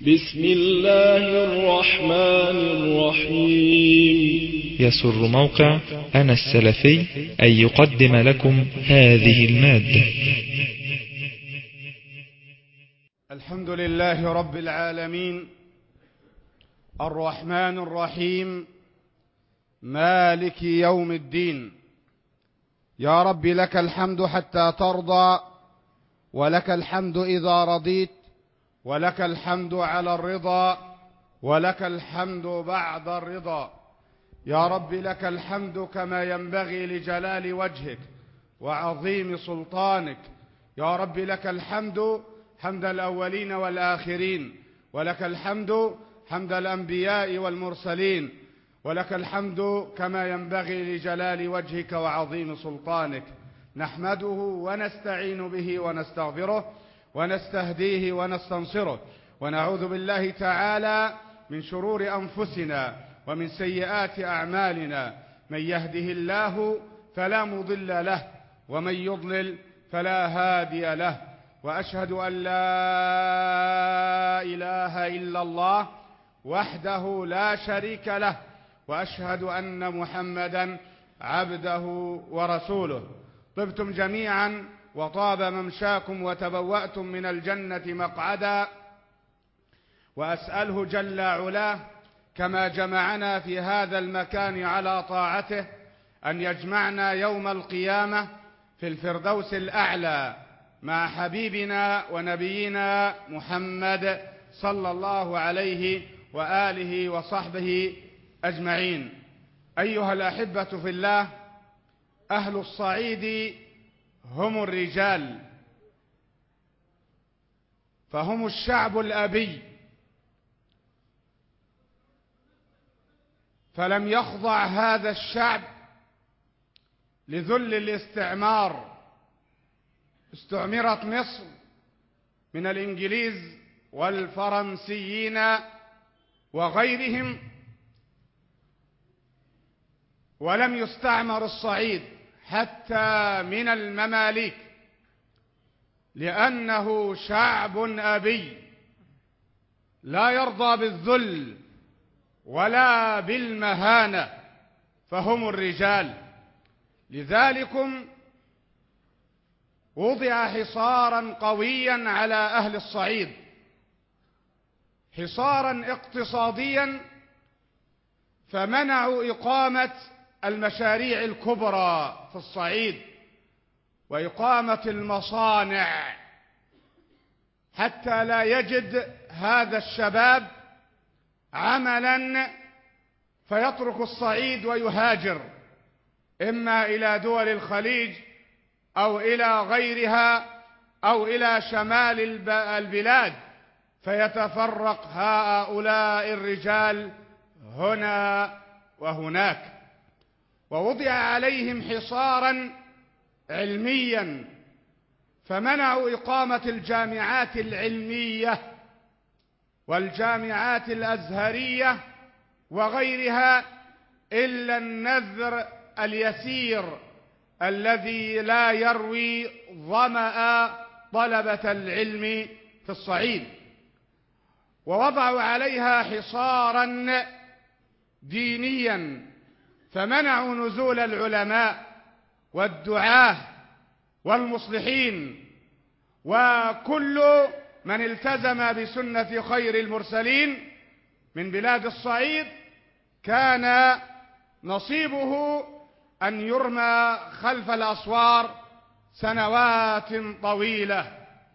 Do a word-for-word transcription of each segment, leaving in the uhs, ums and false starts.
بسم الله الرحمن الرحيم. يسر موقع أنا السلفي أن يقدم لكم هذه المادة. الحمد لله رب العالمين، الرحمن الرحيم، مالك يوم الدين. يا رب لك الحمد حتى ترضى، ولك الحمد إذا رضيت، ولك الحمد على الرضا، ولك الحمد بعد الرضا. يا رب لك الحمد كما ينبغي لجلال وجهك وعظيم سلطانك. يا رب لك الحمد حمد الأولين والآخرين، ولك الحمد حمد الأنبياء والمرسلين، ولك الحمد كما ينبغي لجلال وجهك وعظيم سلطانك. نحمده ونستعين به ونستغفره ونستهديه ونستنصره، ونعوذ بالله تعالى من شرور أنفسنا ومن سيئات أعمالنا. من يهده الله فلا مضل له، ومن يضلل فلا هادي له. وأشهد أن لا إله إلا الله وحده لا شريك له، وأشهد أن محمدا عبده ورسوله. طبتم جميعا وطاب ممشاكم وتبوأتم من الجنة مقعدا، وأسأله جل علاه كما جمعنا في هذا المكان على طاعته أن يجمعنا يوم القيامة في الفردوس الأعلى مع حبيبنا ونبينا محمد صلى الله عليه وآله وصحبه أجمعين. أيها الأحبة في الله، أهل الصعيد هم الرجال، فهم الشعب الأبي، فلم يخضع هذا الشعب لذل الاستعمار. استعمرت مصر من الإنجليز والفرنسيين وغيرهم، ولم يستعمر الصعيد حتى من المماليك، لأنه شعب أبي لا يرضى بالذل ولا بالمهانة، فهم الرجال. لذلكم وضع حصارا قويا على أهل الصعيد، حصارا اقتصاديا، فمنعوا إقامة المشاريع الكبرى في الصعيد وإقامة المصانع، حتى لا يجد هذا الشباب عملا فيترك الصعيد ويهاجر إما إلى دول الخليج أو إلى غيرها أو إلى شمال البلاد، فيتفرق هؤلاء الرجال هنا وهناك. ووضع عليهم حصارا علميا، فمنعوا إقامة الجامعات العلمية والجامعات الأزهرية وغيرها إلا النذر اليسير الذي لا يروي ظمأ طلبة العلم في الصعيد. ووضعوا عليها حصارا دينيا، فمنعوا نزول العلماء والدعاة والمصلحين وكل من التزم بسنة خير المرسلين من بلاد الصعيد، كان نصيبه أن يرمى خلف الأسوار سنوات طويلة.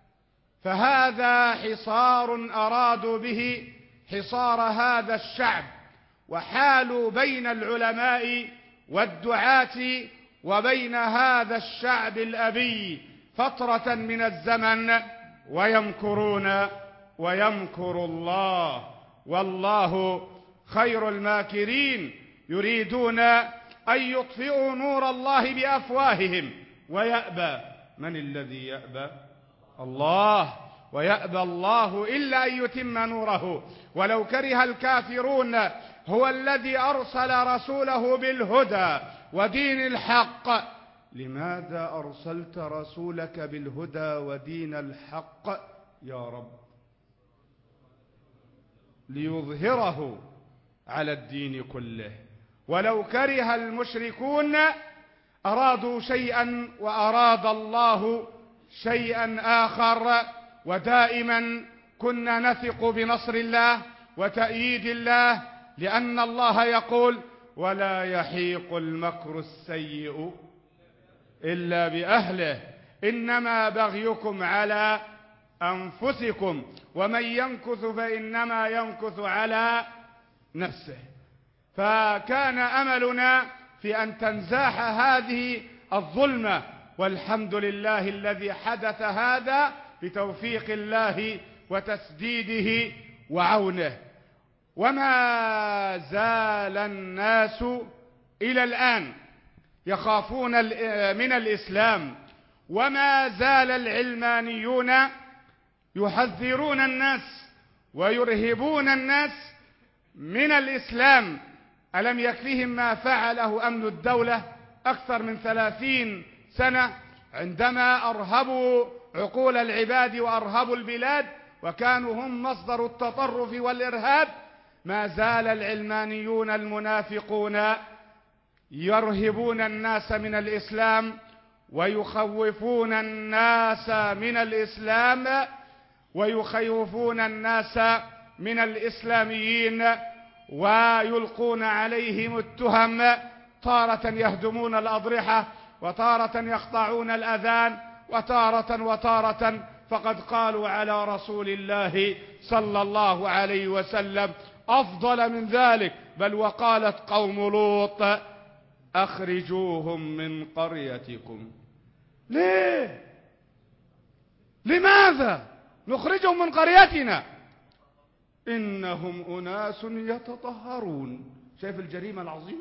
فهذا حصار أرادوا به حصار هذا الشعب، وحالوا بين العلماء والدعاة وبين هذا الشعب الأبي فترة من الزمن، ويمكرون ويمكر الله والله خير الماكرين. يريدون أن يطفئوا نور الله بأفواههم ويأبى من الذي يأبى؟ الله. ويأبى الله إلا أن يتم نوره ولو كره الكافرون. هو الذي أرسل رسوله بالهدى ودين الحق. لماذا أرسلت رسولك بالهدى ودين الحق يا رب؟ ليظهره على الدين كله، ولو كره المشركون أرادوا شيئا وأراد الله شيئا آخر. ودائما كنا نثق بنصر الله وتأييد الله، لأن الله يقول: ولا يحيق المكر السيء إلا بأهله، إنما بغيكم على أنفسكم، ومن ينكث فإنما ينكث على نفسه. فكان أملنا في أن تنزاح هذه الظلمة، والحمد لله الذي حدث هذا بتوفيق الله وتسديده وعونه. وما زال الناس إلى الآن يخافون من الإسلام، وما زال العلمانيون يحذرون الناس ويرهبون الناس من الإسلام. ألم يكفيهم ما فعله أمن الدولة أكثر من ثلاثين سنة عندما أرهبوا عقول العباد وأرهبوا البلاد، وكانوا هم مصدر التطرف والإرهاب؟ ما زال العلمانيون المنافقون يرهبون الناس من الإسلام ويخوفون الناس من الإسلام ويخوفون الناس من الإسلاميين، ويلقون عليهم التهم، تارة يهدمون الأضرحة، وتارة يقطعون الأذان، وتارة وتارة فقد قالوا على رسول الله صلى الله عليه وسلم أفضل من ذلك، بل وقالت قوم لوط: أخرجوهم من قريتكم. ليه؟ لماذا نخرجهم من قريتنا؟ إنهم أناس يتطهرون. شايف الجريمة العظيمة؟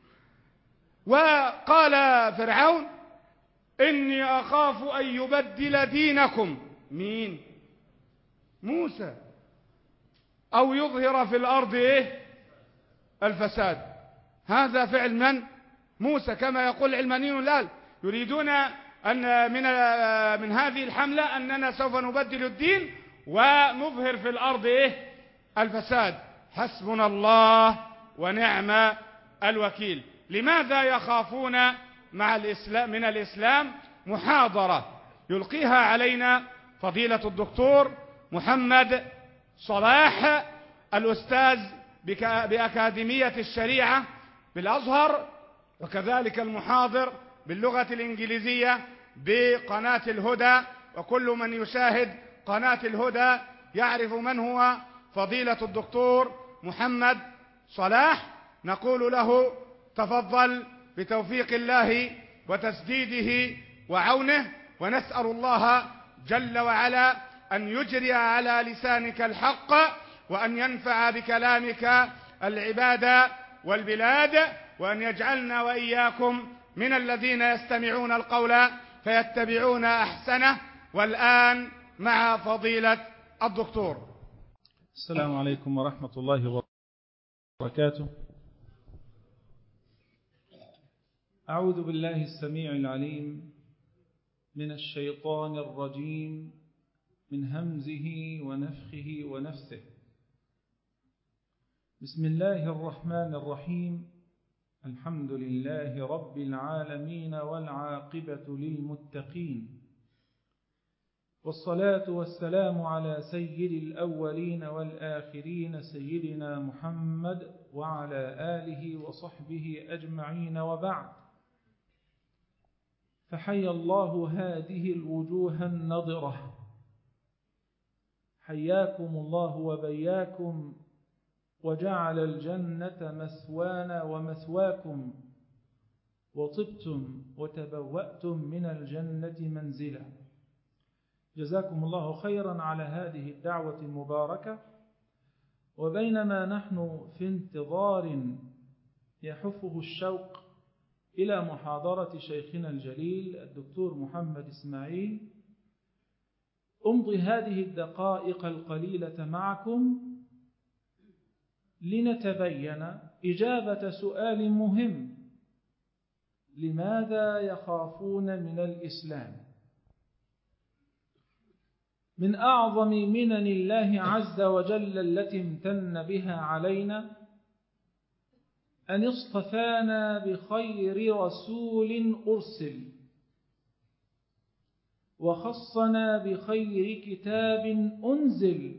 وقال فرعون: إني أخاف أن يبدل دينكم. مين؟ موسى. أو يظهر في الأرض إيه؟ الفساد. هذا فعل من؟ موسى. كما يقول العلمانيون الآن يريدون أن من من هذه الحملة أننا سوف نبدل الدين ونظهر في الأرض إيه؟ الفساد. حسبنا الله ونعم الوكيل. لماذا يخافون مع الإسلام من الإسلام؟ محاضرة يلقيها علينا فضيلة الدكتور محمد صلاح، الأستاذ بأكاديمية الشريعة بالأزهر، وكذلك المحاضر باللغة الإنجليزية بقناة الهدى. وكل من يشاهد قناة الهدى يعرف من هو فضيلة الدكتور محمد صلاح. نقول له: تفضل بتوفيق الله وتسديده وعونه، ونسأل الله جل وعلا أن يجري على لسانك الحق، وأن ينفع بكلامك العباد والبلاد، وأن يجعلنا وإياكم من الذين يستمعون القول فيتبعون أحسنه. والآن مع فضيلة الدكتور. السلام عليكم ورحمة الله وبركاته. أعوذ بالله السميع العليم من الشيطان الرجيم، من همزه ونفخه ونفثه. بسم الله الرحمن الرحيم. الحمد لله رب العالمين، والعاقبة للمتقين، والصلاة والسلام على سيد الأولين والآخرين سيدنا محمد وعلى آله وصحبه أجمعين، وبعد. فحيا الله هذه الوجوه النضرة، حياكم الله وبياكم، وجعل الجنة مثوانا ومثواكم، وطبتم وتبوأتم من الجنة منزلا. جزاكم الله خيرا على هذه الدعوة المباركة. وبينما نحن في انتظار يحفه الشوق إلى محاضرة شيخنا الجليل الدكتور محمد إسماعيل، أمضي هذه الدقائق القليلة معكم لنتبين إجابة سؤال مهم: لماذا يخافون من الإسلام؟ من أعظم منن الله عز وجل التي امتن بها علينا أن اصطفانا بخير رسول أرسل، وخصنا بخير كتاب أنزل،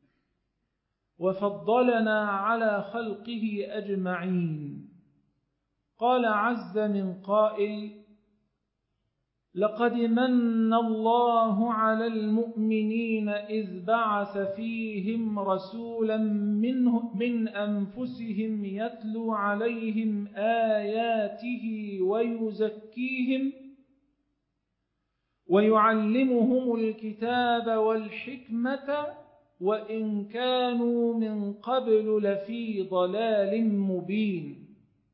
وفضلنا على خلقه أجمعين. قال عز من قائل: لقد من الله على المؤمنين إذ بعث فيهم رسولا منه من أنفسهم يتلو عليهم آياته ويزكيهم ويعلمهم الكتاب والحكمة وإن كانوا من قبل لفي ضلال مبين.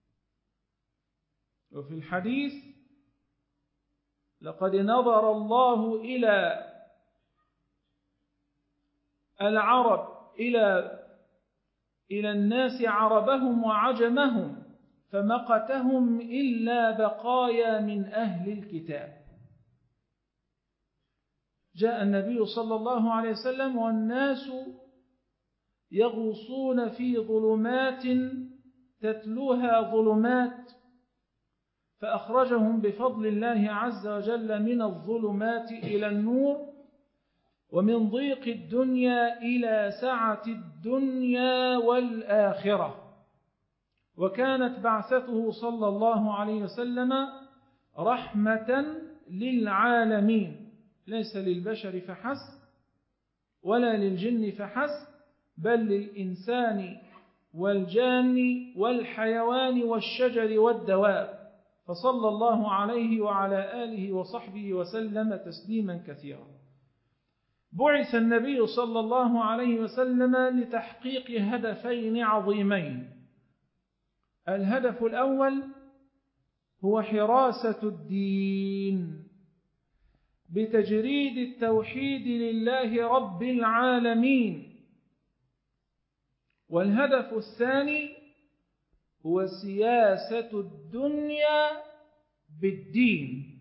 وفي الحديث: لقد نظر الله إلى العرب إلى إلى الناس عربهم وعجمهم فمقتهم إلا بقايا من أهل الكتاب. جاء النبي صلى الله عليه وسلم والناس يغوصون في ظلمات تتلوها ظلمات، فأخرجهم بفضل الله عز وجل من الظلمات إلى النور، ومن ضيق الدنيا إلى سعة الدنيا والآخرة. وكانت بعثته صلى الله عليه وسلم رحمة للعالمين، ليس للبشر فحسب ولا للجن فحسب، بل للإنسان والجان والحيوان والشجر والدواب، فصلى الله عليه وعلى آله وصحبه وسلم تسليما كثيرا. بعث النبي صلى الله عليه وسلم لتحقيق هدفين عظيمين. الهدف الأول هو حراسة الدين بتجريد التوحيد لله رب العالمين، والهدف الثاني هو سياسة الدنيا بالدين،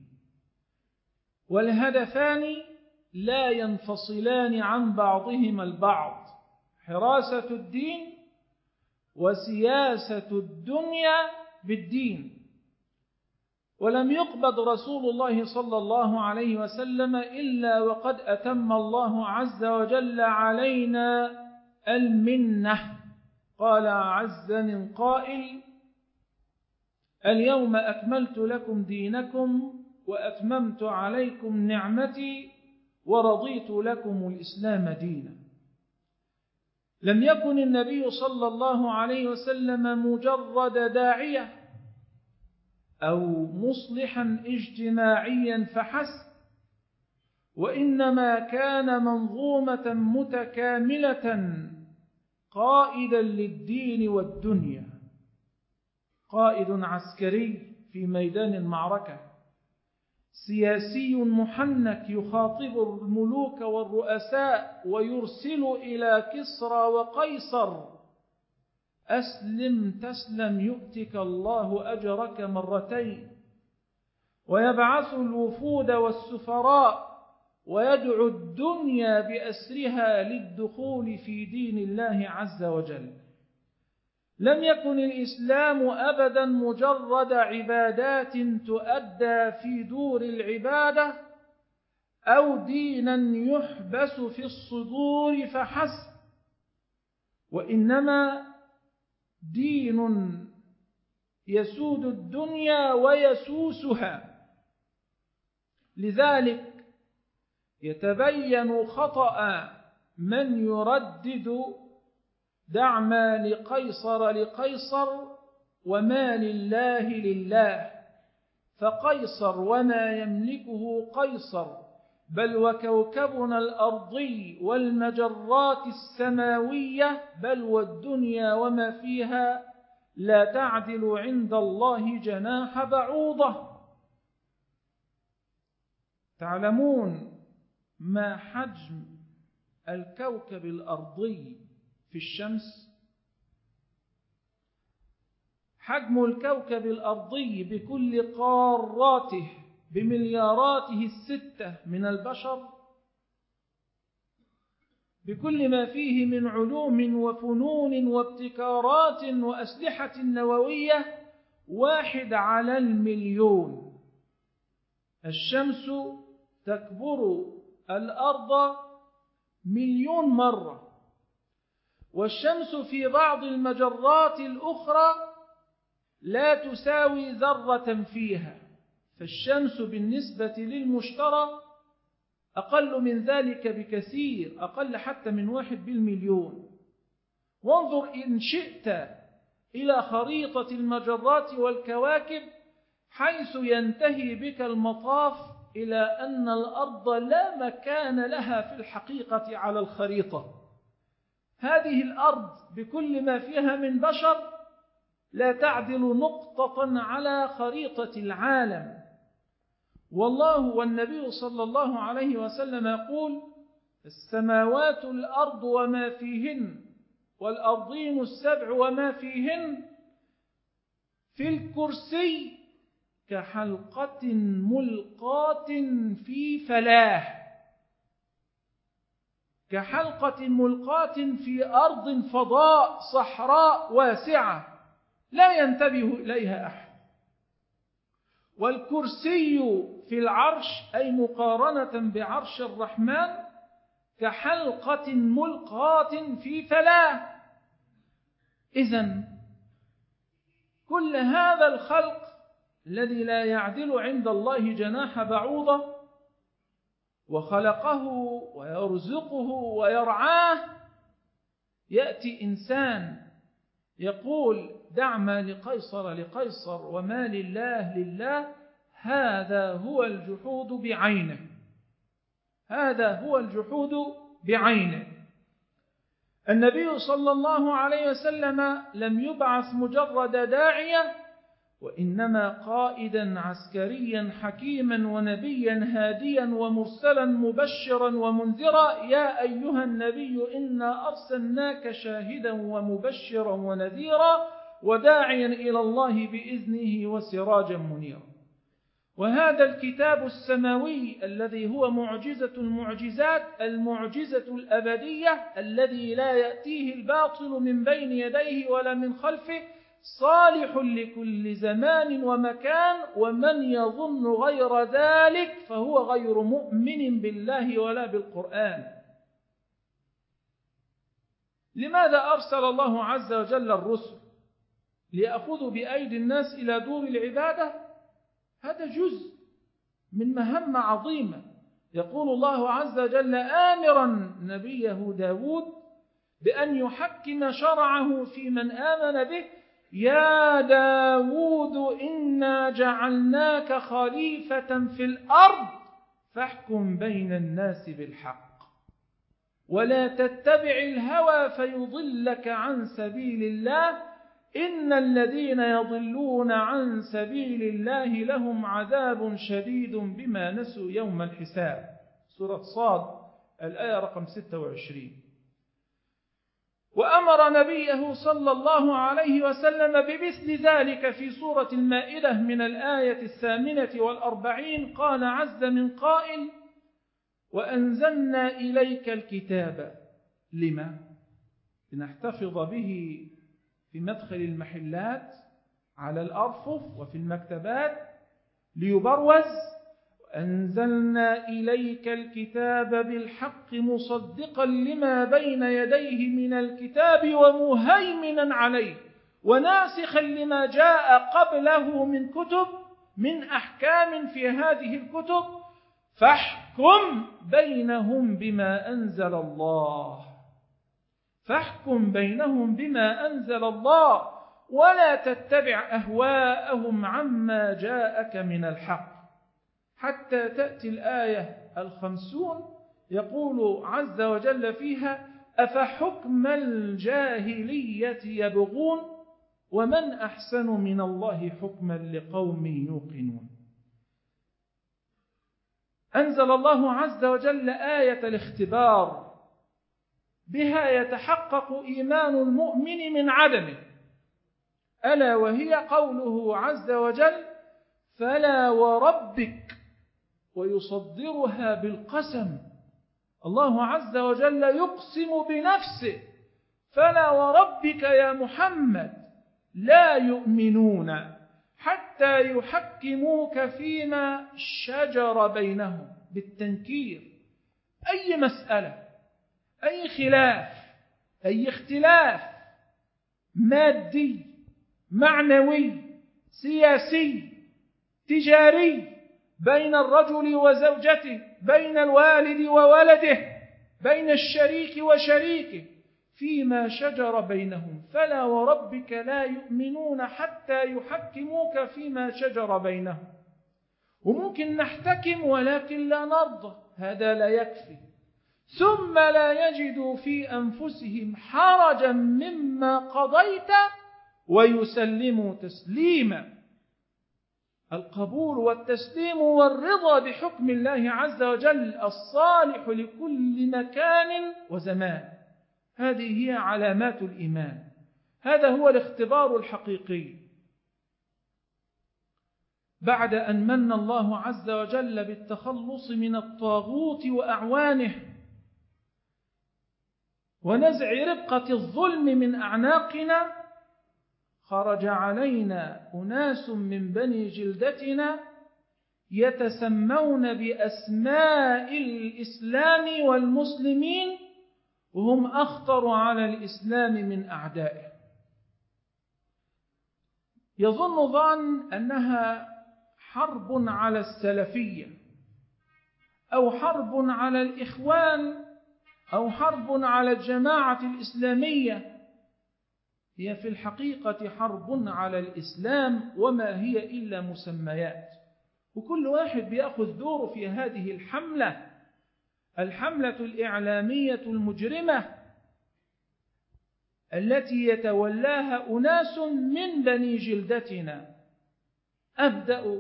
والهدفان لا ينفصلان عن بعضهما البعض: حراسة الدين وسياسة الدنيا بالدين. ولم يقبض رسول الله صلى الله عليه وسلم إلا وقد أتم الله عز وجل علينا المنة. قال عز من قائل: اليوم أكملت لكم دينكم وأتممت عليكم نعمتي ورضيت لكم الإسلام دينا. لم يكن النبي صلى الله عليه وسلم مجرد داعية أو مصلحا اجتماعيا فحسب، وإنما كان منظومة متكاملة قائدا للدين والدنيا، قائد عسكري في ميدان المعركة، سياسي محنك يخاطب الملوك والرؤساء ويرسل إلى كسرى وقيصر: أسلم تسلم يؤتك الله أجرك مرتين. ويبعث الوفود والسفراء ويدعو الدنيا بأسرها للدخول في دين الله عز وجل. لم يكن الإسلام أبدا مجرد عبادات تؤدى في دور العبادة أو دينا يحبس في الصدور فحسب، وإنما دين يسود الدنيا ويسوسها. لذلك يتبين خطأ من يردد: دع ما لقيصر لقيصر وما لله لله، فقيصر وما يملكه قيصر، بل وكوكبنا الأرضي والمجرات السماوية، بل والدنيا وما فيها لا تعدل عند الله جناح بعوضة. تعلمون ما حجم الكوكب الأرضي في الشمس؟ حجم الكوكب الأرضي بكل قاراته بملياراته الستة من البشر بكل ما فيه من علوم وفنون وابتكارات وأسلحة نووية واحد على المليون. الشمس تكبر الأرض مليون مرة، والشمس في بعض المجرات الأخرى لا تساوي ذرة فيها، فالشمس بالنسبة للمشتري أقل من ذلك بكثير، أقل حتى من واحد بالمليون. وانظر إن شئت إلى خريطة المجرات والكواكب حيث ينتهي بك المطاف إلى أن الأرض لا مكان لها في الحقيقة على الخريطة. هذه الأرض بكل ما فيها من بشر لا تعدل نقطة على خريطة العالم. والله والنبي صلى الله عليه وسلم يقول: السماوات الأرض وما فيهن والأرضين السبع وما فيهن في الكرسي كحلقة ملقاة في فلاة، كحلقة ملقاة في أرض فضاء صحراء واسعة لا ينتبه إليها أحد. والكرسي في العرش أي مقارنة بعرش الرحمن كحلقة ملقاة في فلاة. إذن كل هذا الخلق الذي لا يعدل عند الله جناح بعوضة، وخلقه ويرزقه ويرعاه، يأتي إنسان يقول: دع ما لقيصر لقيصر وما لله لله. هذا هو الجحود بعينه، هذا هو الجحود بعينه. النبي صلى الله عليه وسلم لم يبعث مجرد داعية، وإنما قائدا عسكريا حكيما ونبيا هاديا ومرسلا مبشرا ومنذرا. يا أيها النبي إنا أرسلناك شاهدا ومبشرا ونذيرا وداعيا إلى الله بإذنه وسراجا منيرا. وهذا الكتاب السماوي الذي هو معجزة المعجزات، المعجزة الأبدية الذي لا يأتيه الباطل من بين يديه ولا من خلفه، صالح لكل زمان ومكان، ومن يظن غير ذلك فهو غير مؤمن بالله ولا بالقرآن. لماذا أرسل الله عز وجل الرسل؟ ليأخذوا بأيدي الناس إلى دور العبادة؟ هذا جزء من مهمة عظيمة. يقول الله عز وجل آمرا نبيه داود بأن يحكم شرعه في من آمن به: يا داود إنا جعلناك خليفة في الأرض فاحكم بين الناس بالحق ولا تتبع الهوى فيضلك عن سبيل الله إن الذين يضلون عن سبيل الله لهم عذاب شديد بما نسوا يوم الحساب. سورة صاد الآية رقم ستة وعشرين. وأمر نبيه صلى الله عليه وسلم بمثل ذلك في سورة المائدة من الآية الثامنة والأربعين. قال عز من قائل: وأنزلنا إليك الكتاب. لما؟ لنحتفظ به في مدخل المحلات، على الأرفف، وفي المكتبات، ليبروز. أنزلنا إليك الكتاب بالحق مصدقا لما بين يديه من الكتاب ومهيمنا عليه وناسخا لما جاء قبله من كتب من أحكام في هذه الكتب، فاحكم بينهم بما أنزل الله فاحكم بينهم بما أنزل الله ولا تتبع أهواءهم عما جاءك من الحق. حتى تأتي الآية الخمسون يقول عز وجل فيها: أفحكم الجاهلية يبغون ومن أحسن من الله حكما لقوم يوقنون. أنزل الله عز وجل آية الاختبار، بها يتحقق إيمان المؤمن من عدمه، ألا وهي قوله عز وجل: فلا وربك، ويصدرها بالقسم الله عز وجل يقسم بنفسه: فلا وربك يا محمد لا يؤمنون حتى يحكموك فيما شجر بينهم، بالتنكير. أي مسألة، أي خلاف، أي اختلاف مادي، معنوي، سياسي، تجاري، بين الرجل وزوجته، بين الوالد وولده، بين الشريك وشريكه، فيما شجر بينهم فلا وربك لا يؤمنون حتى يحكموك فيما شجر بينهم. وممكن نحتكم ولكن لا نرضى، هذا لا يكفي. ثم لا يجدوا في أنفسهم حرجا مما قضيت ويسلموا تسليما. القبول والتسليم والرضا بحكم الله عز وجل الصالح لكل مكان وزمان، هذه هي علامات الإيمان، هذا هو الاختبار الحقيقي. بعد أن من الله عز وجل بالتخلص من الطاغوت وأعوانه ونزع ربقة الظلم من أعناقنا، خرج علينا أناس من بني جلدتنا يتسمون بأسماء الإسلام والمسلمين، وهم أخطر على الإسلام من أعدائه. يظن ظن أنها حرب على السلفية أو حرب على الإخوان أو حرب على الجماعة الإسلامية. هي في الحقيقة حرب على الإسلام، وما هي إلا مسميات، وكل واحد بيأخذ دوره في هذه الحملة، الحملة الإعلامية المجرمة التي يتولاها أناس من بني جلدتنا. أبدأ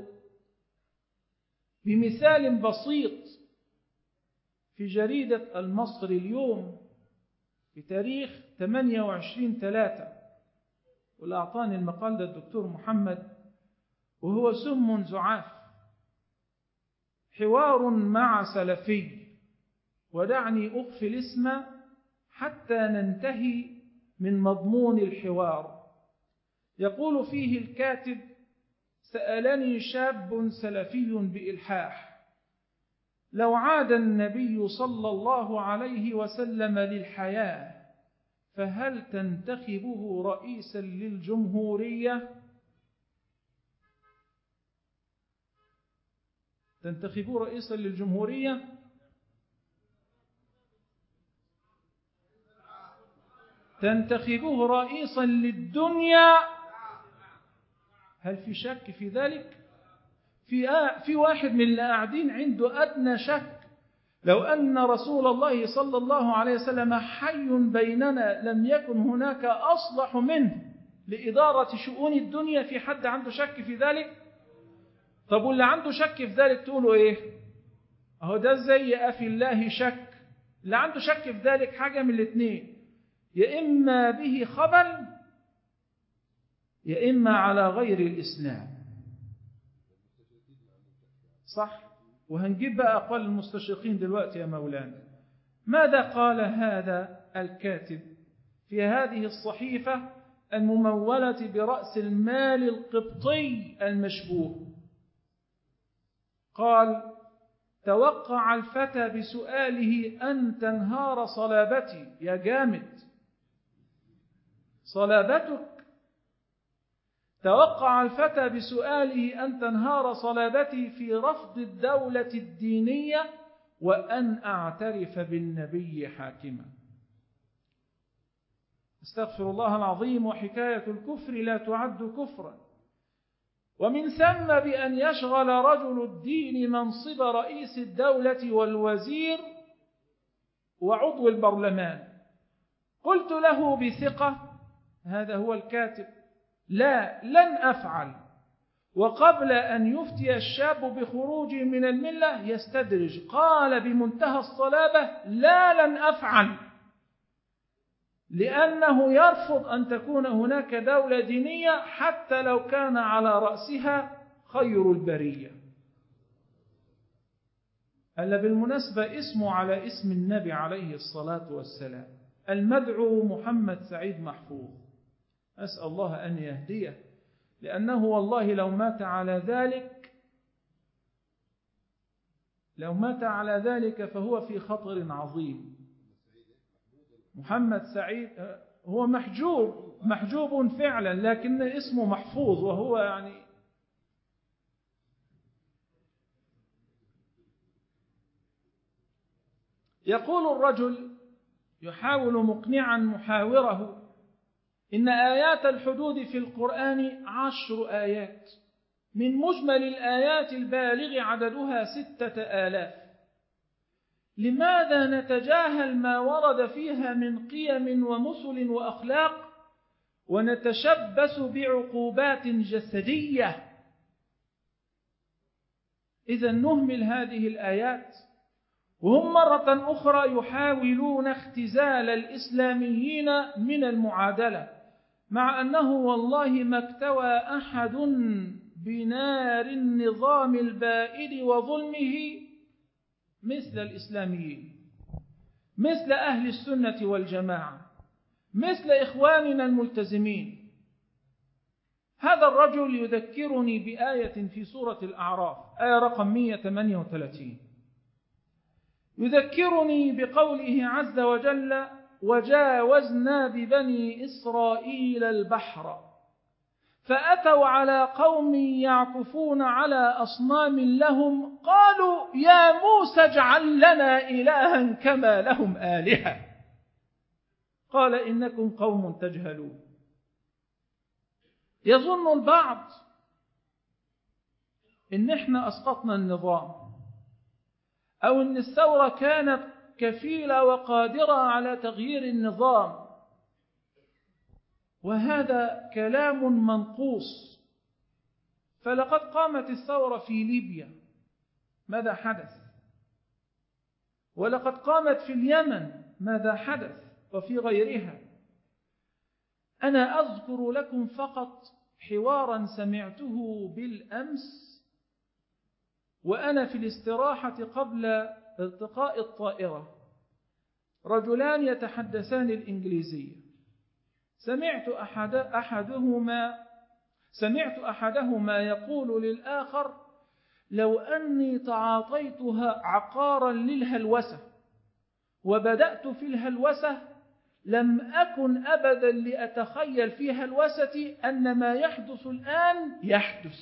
بمثال بسيط في جريدة المصري اليوم بتاريخ ثمانية وعشرين ثلاثة، واللي أعطاني المقال ده الدكتور محمد، وهو سم زعاف: حوار مع سلفي، ودعني أخفي الاسم حتى ننتهي من مضمون الحوار. يقول فيه الكاتب: سألني شاب سلفي بإلحاح: لو عاد النبي صلى الله عليه وسلم للحياة فهل تنتخبه رئيسا للجمهورية؟ تنتخبه رئيسا للجمهورية؟ تنتخبه رئيسا للدنيا؟ هل في شك في ذلك؟ في آه في واحد من اللي قاعدين عنده أدنى شك لو أن رسول الله صلى الله عليه وسلم حي بيننا لم يكن هناك أصلح منه لإدارة شؤون الدنيا؟ في حد عنده شك في ذلك؟ طب واللي عنده شك في ذلك تقولوا إيه؟ أهو ده زي أفي الله شك. اللي عنده شك في ذلك حاجة من الاثنين: يا إما به خبل، يا إما على غير الإسلام. صح؟ وهنجيب بقى أقوال المستشرقين دلوقتي يا مولانا. ماذا قال هذا الكاتب في هذه الصحيفة الممولة برأس المال القبطي المشبوه؟ قال: توقع الفتى بسؤاله أن تنهار صلابتي. يا جامد، صلابتك. توقع الفتى بسؤاله أن تنهار صلابتي في رفض الدولة الدينية وأن أعترف بالنبي حاكما. استغفر الله العظيم. وحكاية الكفر لا تعد كفرا، ومن ثم بأن يشغل رجل الدين منصب رئيس الدولة والوزير وعضو البرلمان. قلت له بثقة، هذا هو الكاتب: لا، لن أفعل. وقبل أن يفتي الشاب بخروج من الملة يستدرج، قال بمنتهى الصلابة: لا، لن أفعل، لأنه يرفض أن تكون هناك دولة دينية حتى لو كان على رأسها خير البرية. ألا بالمناسبة اسمه على اسم النبي عليه الصلاة والسلام، المدعو محمد سعيد محفوظ. أسأل الله أن يهديه، لأنه والله لو مات على ذلك لو مات على ذلك فهو في خطر عظيم. محمد سعيد هو محجوب محجوب فعلا، لكن اسمه محفوظ، وهو يعني يقول الرجل يحاول مقنعا محاوره: إن آيات الحدود في القرآن عشر آيات، من مجمل الآيات البالغ عددها ستة آلاف، لماذا نتجاهل ما ورد فيها من قيم ومثل وأخلاق ونتشبث بعقوبات جسدية؟ إذا نهمل هذه الآيات، وهم مرة أخرى يحاولون اختزال الإسلاميين من المعادلة، مع أنه والله ما اكتوى أحد بنار النظام البائد وظلمه مثل الإسلاميين، مثل أهل السنة والجماعة، مثل إخواننا الملتزمين. هذا الرجل يذكرني بآية في سورة الأعراف، آية رقم مئة وثمانية وثلاثين، يذكرني بقوله عز وجل: وجاوزنا ببني إسرائيل البحر فأتوا على قوم يعكفون على أصنام لهم قالوا يا موسى اجعل لنا إلها كما لهم آلهة قال إنكم قوم تجهلون. يظن البعض إن إحنا أسقطنا النظام، أو إن الثورة كانت كفيلة وقادرة على تغيير النظام، وهذا كلام منقوص. فلقد قامت الثورة في ليبيا، ماذا حدث؟ ولقد قامت في اليمن، ماذا حدث؟ وفي غيرها. أنا أذكر لكم فقط حوارا سمعته بالأمس وأنا في الاستراحة قبل التقاء الطائرة، رجلان يتحدثان الإنجليزية. سمعت أحد أحدهما سمعت أحدهما يقول للآخر: لو أني تعاطيتها عقارا للهلوسة وبدأت في الهلوسة لم أكن أبدا لأتخيل في هلوستي أن ما يحدث الآن يحدث.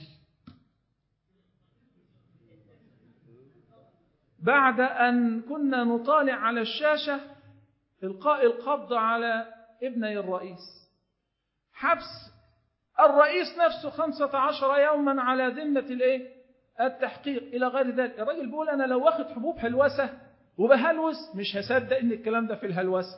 بعد أن كنا نطالع على الشاشة إلقاء القبض على ابني الرئيس، حبس الرئيس نفسه خمسة عشر يوما على ذمة الايه التحقيق إلى غير ذلك. الرجل بيقول أنا لو واخد حبوب هلوسة وبهلوس مش هصدق إن الكلام ده في الهلوسة.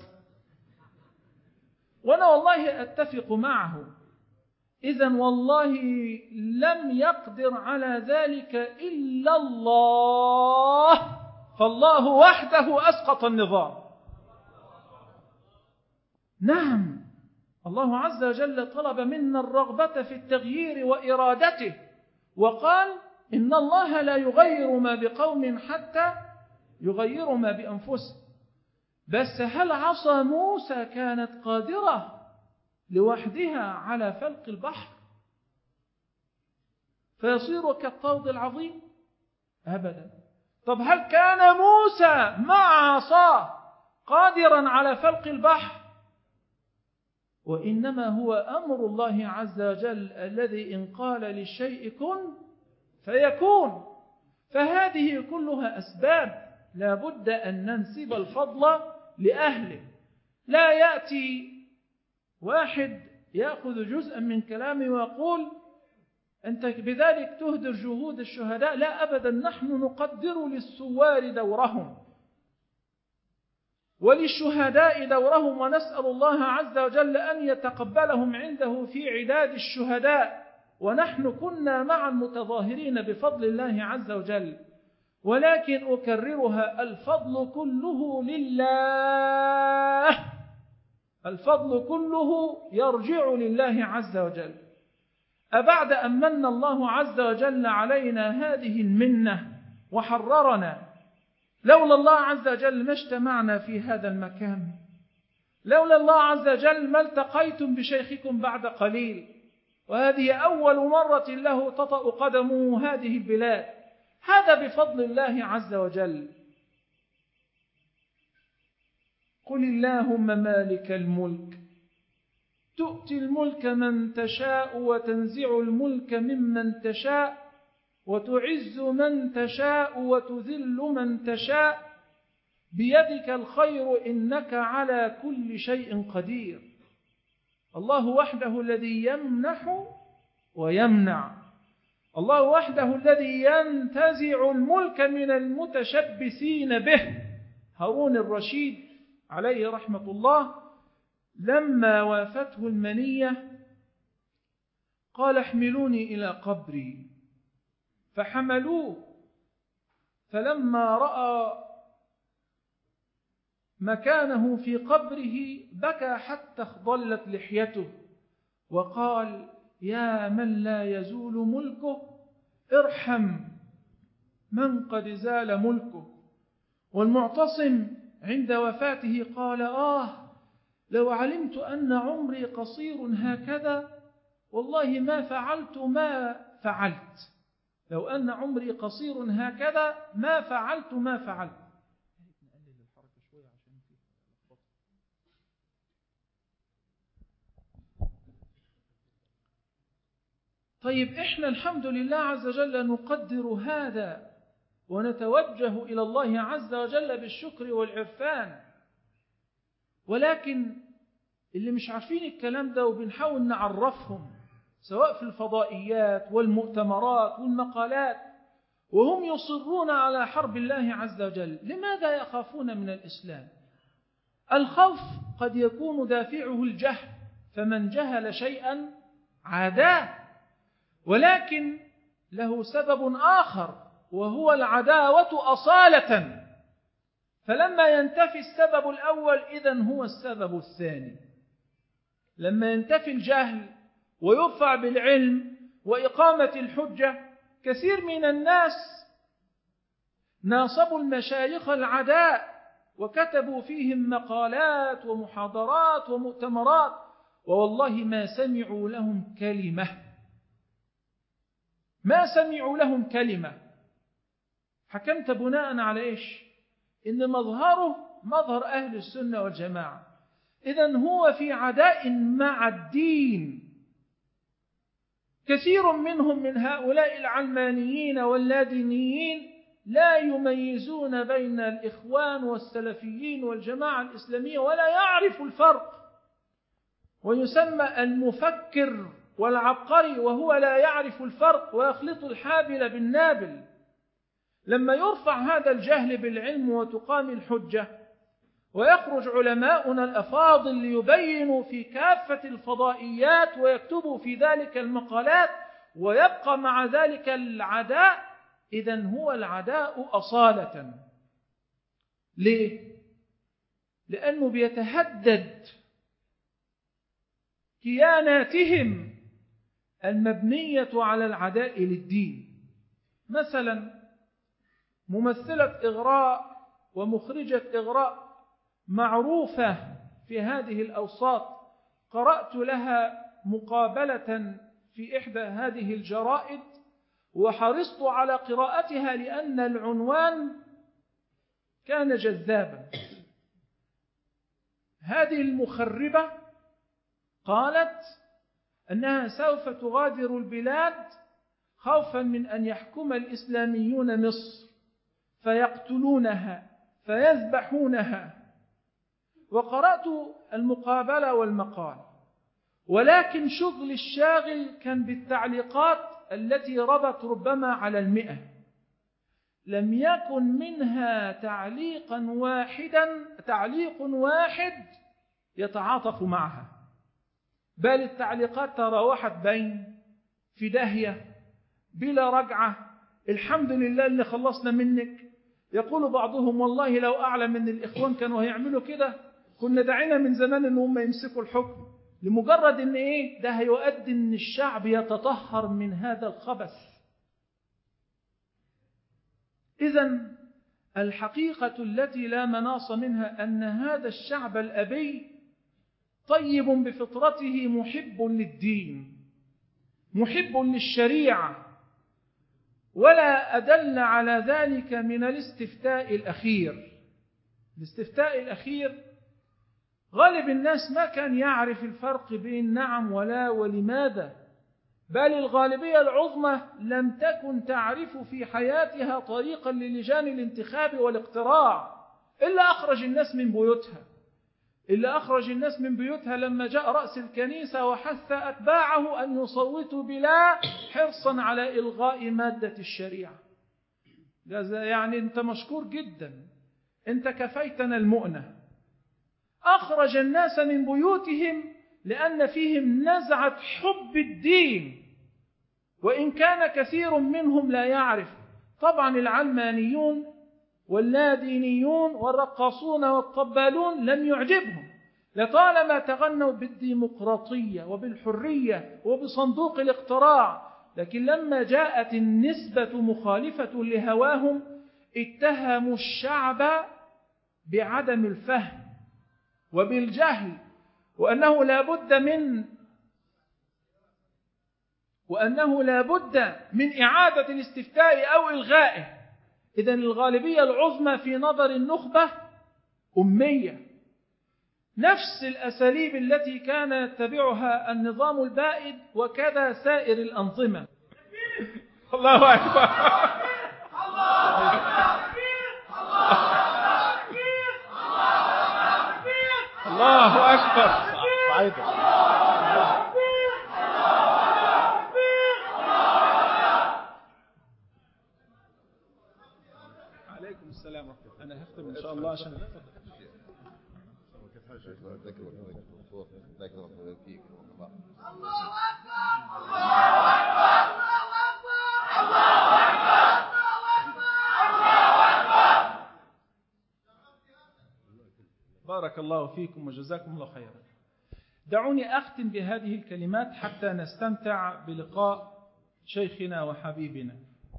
وأنا والله أتفق معه. إذن والله لم يقدر على ذلك إلا الله، فالله وحده أسقط النظام. نعم، الله عز وجل طلب منا الرغبة في التغيير وإرادته، وقال إن الله لا يغير ما بقوم حتى يغيروا ما بأنفسهم. بس هل عصا موسى كانت قادرة لوحدها على فلق البحر فيصير كالطود العظيم؟ أبدا. طب هل كان موسى مع عصاه قادرا على فلق البحر؟ وإنما هو أمر الله عز وجل الذي إن قال للشيء كن فيكون. فهذه كلها أسباب لا بد أن ننسب الفضل لأهله. لا يأتي واحد يأخذ جزءا من كلامي ويقول أنت بذلك تهدر جهود الشهداء. لا أبدا، نحن نقدر للثوار دورهم وللشهداء دورهم، ونسأل الله عز وجل أن يتقبلهم عنده في عداد الشهداء، ونحن كنا مع المتظاهرين بفضل الله عز وجل. ولكن أكررها، الفضل كله لله، الفضل كله يرجع لله عز وجل. أبعد أن من الله عز وجل علينا هذه المنة وحررنا لولا الله عز وجل ما اجتمعنا في هذا المكان، لولا الله عز وجل ما التقيتم بشيخكم بعد قليل، وهذه أول مرة له تطأ قدمه هذه البلاد، هذا بفضل الله عز وجل. قل اللهم مالك الملك تؤتي الملك من تشاء وتنزع الملك ممن تشاء وتعز من تشاء وتذل من تشاء بيدك الخير إنك على كل شيء قدير. الله وحده الذي يمنح ويمنع، الله وحده الذي ينتزع الملك من المتشبثين به. هارون الرشيد عليه رحمة الله لما وافته المنية قال احملوني إلى قبري، فحملوه، فلما رأى مكانه في قبره بكى حتى اخضلت لحيته وقال يا من لا يزول ملكه ارحم من قد زال ملكه. والمعتصم عند وفاته قال آه لو علمت أن عمري قصير هكذا والله ما فعلت ما فعلت، لو أن عمري قصير هكذا ما فعلت ما فعلت. طيب إحنا الحمد لله عز وجل نقدر هذا ونتوجه إلى الله عز وجل بالشكر والعرفان، ولكن اللي مش عارفين الكلام ده وبنحاول نعرفهم سواء في الفضائيات والمؤتمرات والمقالات وهم يصرون على حرب الله عز وجل. لماذا يخافون من الإسلام؟ الخوف قد يكون دافعه الجهل، فمن جهل شيئا عاداه، ولكن له سبب آخر وهو العداوة أصالة، فلما ينتفي السبب الأول إذن هو السبب الثاني. لما ينتفي الجهل ويرفع بالعلم وإقامة الحجة، كثير من الناس ناصبوا المشايخ العداء وكتبوا فيهم مقالات ومحاضرات ومؤتمرات، ووالله ما سمعوا لهم كلمة، ما سمعوا لهم كلمة. حكمت بناء على إيش؟ إن مظهره مظهر أهل السنة والجماعة، إذن هو في عداء مع الدين. كثير منهم من هؤلاء العلمانيين واللادينيين لا يميزون بين الإخوان والسلفيين والجماعة الإسلامية ولا يعرف الفرق، ويسمى المفكر والعبقري وهو لا يعرف الفرق ويخلط الحابل بالنابل. لما يرفع هذا الجهل بالعلم وتقام الحجة ويخرج علماؤنا الأفاضل ليبينوا في كافة الفضائيات ويكتبوا في ذلك المقالات ويبقى مع ذلك العداء، إذن هو العداء أصالة. ليه؟ لأنه بيتهدد كياناتهم المبنية على العداء للدين. مثلا ممثلة إغراء ومخرجة إغراء معروفة في هذه الأوساط، قرأت لها مقابلة في إحدى هذه الجرائد وحرصت على قراءتها لأن العنوان كان جذابا. هذه المخربة قالت أنها سوف تغادر البلاد خوفا من أن يحكم الإسلاميون مصر فيقتلونها فيذبحونها. وقرأت المقابلة والمقال، ولكن شغل الشاغل كان بالتعليقات التي ربت ربما على المئة، لم يكن منها تعليقا واحدا تعليق واحد يتعاطف معها، بل التعليقات تراوحت بين في داهية بلا رجعة، الحمد لله اللي خلصنا منك. يقول بعضهم والله لو أعلم أن الإخوان كانوا هيعملوا كده كنا دعينا من زمان أن هم يمسكوا الحكم، لمجرد أن إيه ده هيؤدي أن الشعب يتطهر من هذا الخبث. إذن الحقيقة التي لا مناص منها أن هذا الشعب الأبي طيب بفطرته، محب للدين، محب للشريعة، ولا أدل على ذلك من الاستفتاء الأخير. الاستفتاء الأخير غالب الناس ما كان يعرف الفرق بين نعم ولا ولماذا، بل الغالبية العظمى لم تكن تعرف في حياتها طريقا للجان الانتخاب والاقتراع، إلا أخرج الناس من بيوتها إلا أخرج الناس من بيوتها لما جاء رأس الكنيسة وحث أتباعه أن يصوتوا بلا، حرصا على إلغاء مادة الشريعة. يعني أنت مشكور جدا، أنت كفيتنا المؤنة. أخرج الناس من بيوتهم لأن فيهم نزعة حب الدين، وإن كان كثير منهم لا يعرف. طبعا العلمانيون واللادينيون والرقاصون والطبالون لم يعجبهم، لطالما تغنوا بالديمقراطية وبالحرية وبصندوق الاقتراع، لكن لما جاءت النسبة مخالفة لهواهم اتهموا الشعب بعدم الفهم وبالجهل، وأنه لا بد من وأنه لا بد من إعادة الاستفتاء أو إلغائه. إذن الغالبية العظمى في نظر النخبة أمية، نفس الأساليب التي كان يتبعها النظام البائد، وكذا سائر الأنظمة. الله أكبر. الله أكبر. عليكم السلام ورحمة الله. أنا هختم إن شاء الله عشان بارك الله فيكم وجزاكم الله خيرا. دعوني أختم بهذه الكلمات حتى نستمتع بلقاء شيخنا وحبيبنا.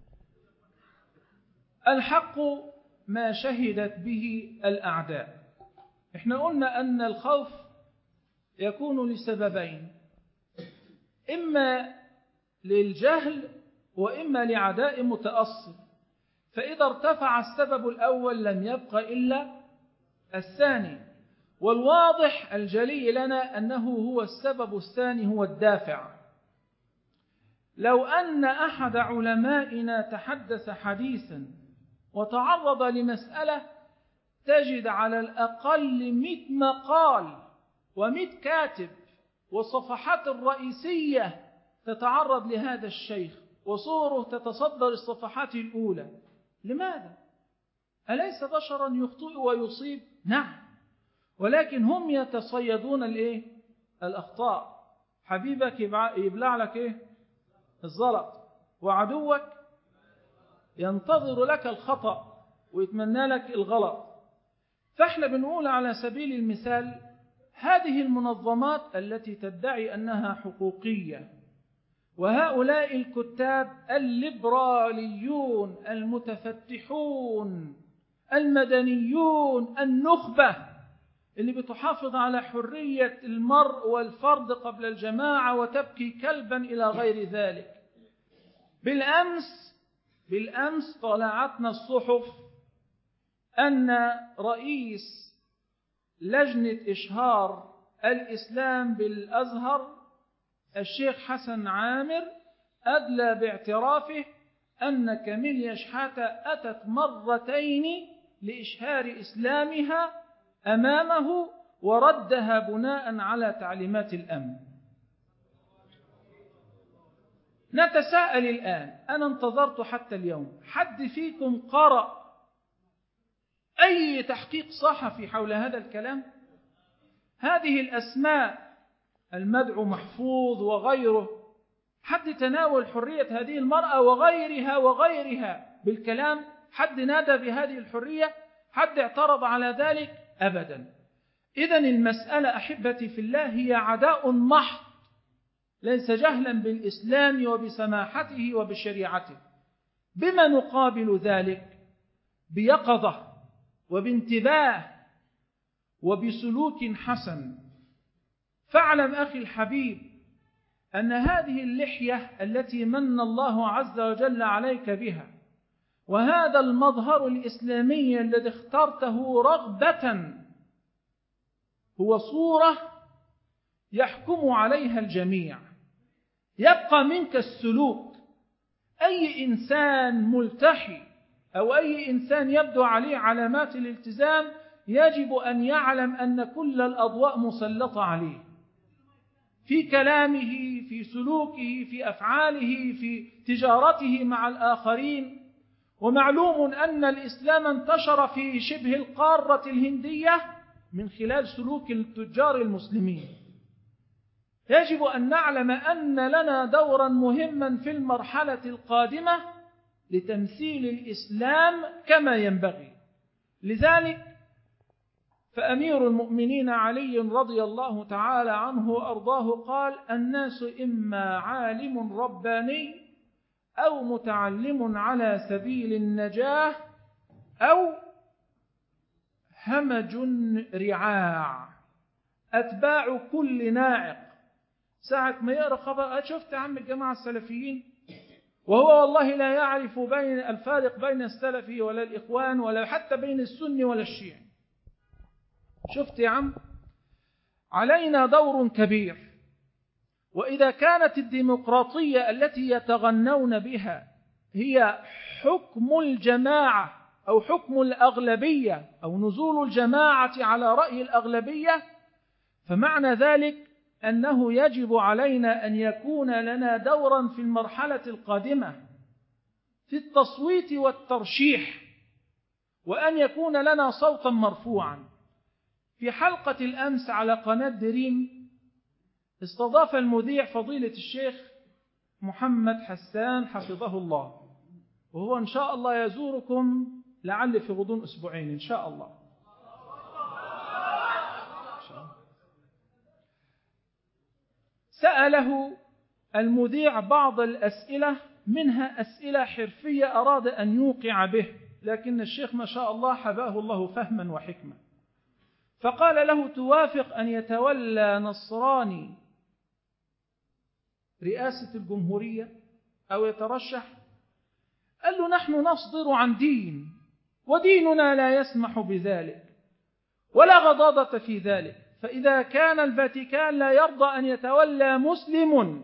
الحق ما شهدت به الأعداء. احنا قلنا أن الخوف يكون لسببين، إما للجهل وإما لعداء متأصل، فإذا ارتفع السبب الأول لم يبقى إلا الثاني، والواضح الجلي لنا أنه هو السبب الثاني هو الدافع. لو أن أحد علمائنا تحدث حديثا وتعرض لمسألة تجد على الأقل مئة مقال ومئة كاتب والصفحات الرئيسية تتعرض لهذا الشيخ وصوره تتصدر الصفحات الأولى. لماذا؟ أليس بشرا يخطئ ويصيب؟ نعم، ولكن هم يتصيدون الايه؟ الأخطاء. حبيبك يبلع لك ايه؟ الزلط، وعدوك ينتظر لك الخطأ ويتمنى لك الغلط. فاحنا بنقول على سبيل المثال هذه المنظمات التي تدعي أنها حقوقية، وهؤلاء الكتاب الليبراليون المتفتحون المدنيون النخبة اللي بتحافظ على حرية المرء والفرد قبل الجماعة وتبكي كلبا إلى غير ذلك. بالأمس بالأمس طلعتنا الصحف أن رئيس لجنة إشهار الإسلام بالأزهر الشيخ حسن عامر أدلى باعترافه أن كاميليا شحاتة أتت مرتين لإشهار إسلامها أمامه وردها بناء على تعليمات الأمن. نتساءل الآن، أنا انتظرت حتى اليوم، حد فيكم قرأ أي تحقيق صحفي حول هذا الكلام؟ هذه الأسماء المدعو محفوظ وغيره، حد تناول حرية هذه المرأة وغيرها وغيرها بالكلام؟ حد نادى بهذه الحرية؟ حد اعترض على ذلك؟ أبدا. إذن المسألة أحبتي في الله هي عداء محض، ليس جهلا بالإسلام وبسماحته وبشريعته. بما نقابل ذلك؟ بيقظة وبانتباه وبسلوك حسن. فاعلم أخي الحبيب أن هذه اللحية التي من الله عز وجل عليك بها، وهذا المظهر الإسلامي الذي اخترته رغبة، هو صورة يحكم عليها الجميع. يبقى منك السلوك. أي إنسان ملتحي أو أي إنسان يبدو عليه علامات الالتزام يجب أن يعلم أن كل الأضواء مسلطة عليه، في كلامه، في سلوكه، في أفعاله، في تجارته مع الآخرين. ومعلوم أن الإسلام انتشر في شبه القارة الهندية من خلال سلوك التجار المسلمين. يجب أن نعلم أن لنا دورا مهما في المرحلة القادمة لتمثيل الإسلام كما ينبغي. لذلك فأمير المؤمنين علي رضي الله تعالى عنه وأرضاه قال: الناس إما عالم رباني أو متعلم على سبيل النجاة أو همج رعاع أتباع كل ناعق. ساعة ما يقرأ خبر شفت عم الجماعة السلفيين وهو والله لا يعرف بين الفارق بين السلفي ولا الإخوان ولا حتى بين السني ولا الشيعي. شفت يا عم، علينا دور كبير. وإذا كانت الديمقراطية التي يتغنون بها هي حكم الجماعة أو حكم الأغلبية أو نزول الجماعة على رأي الأغلبية، فمعنى ذلك أنه يجب علينا أن يكون لنا دورا في المرحلة القادمة في التصويت والترشيح، وأن يكون لنا صوتا مرفوعا. في حلقة الأمس على قناة دريم استضاف المذيع فضيلة الشيخ محمد حسان حفظه الله، وهو إن شاء الله يزوركم لعل في غضون أسبوعين إن شاء الله. سأله المذيع بعض الأسئلة، منها أسئلة حرفية أراد أن يوقع به، لكن الشيخ ما شاء الله حباه الله فهما وحكمة. فقال له: توافق أن يتولى نصراني رئاسة الجمهورية أو يترشح؟ قال له: نحن نصدر عن دين وديننا لا يسمح بذلك ولا غضاضة في ذلك، فإذا كان الفاتيكان لا يرضى أن يتولى مسلم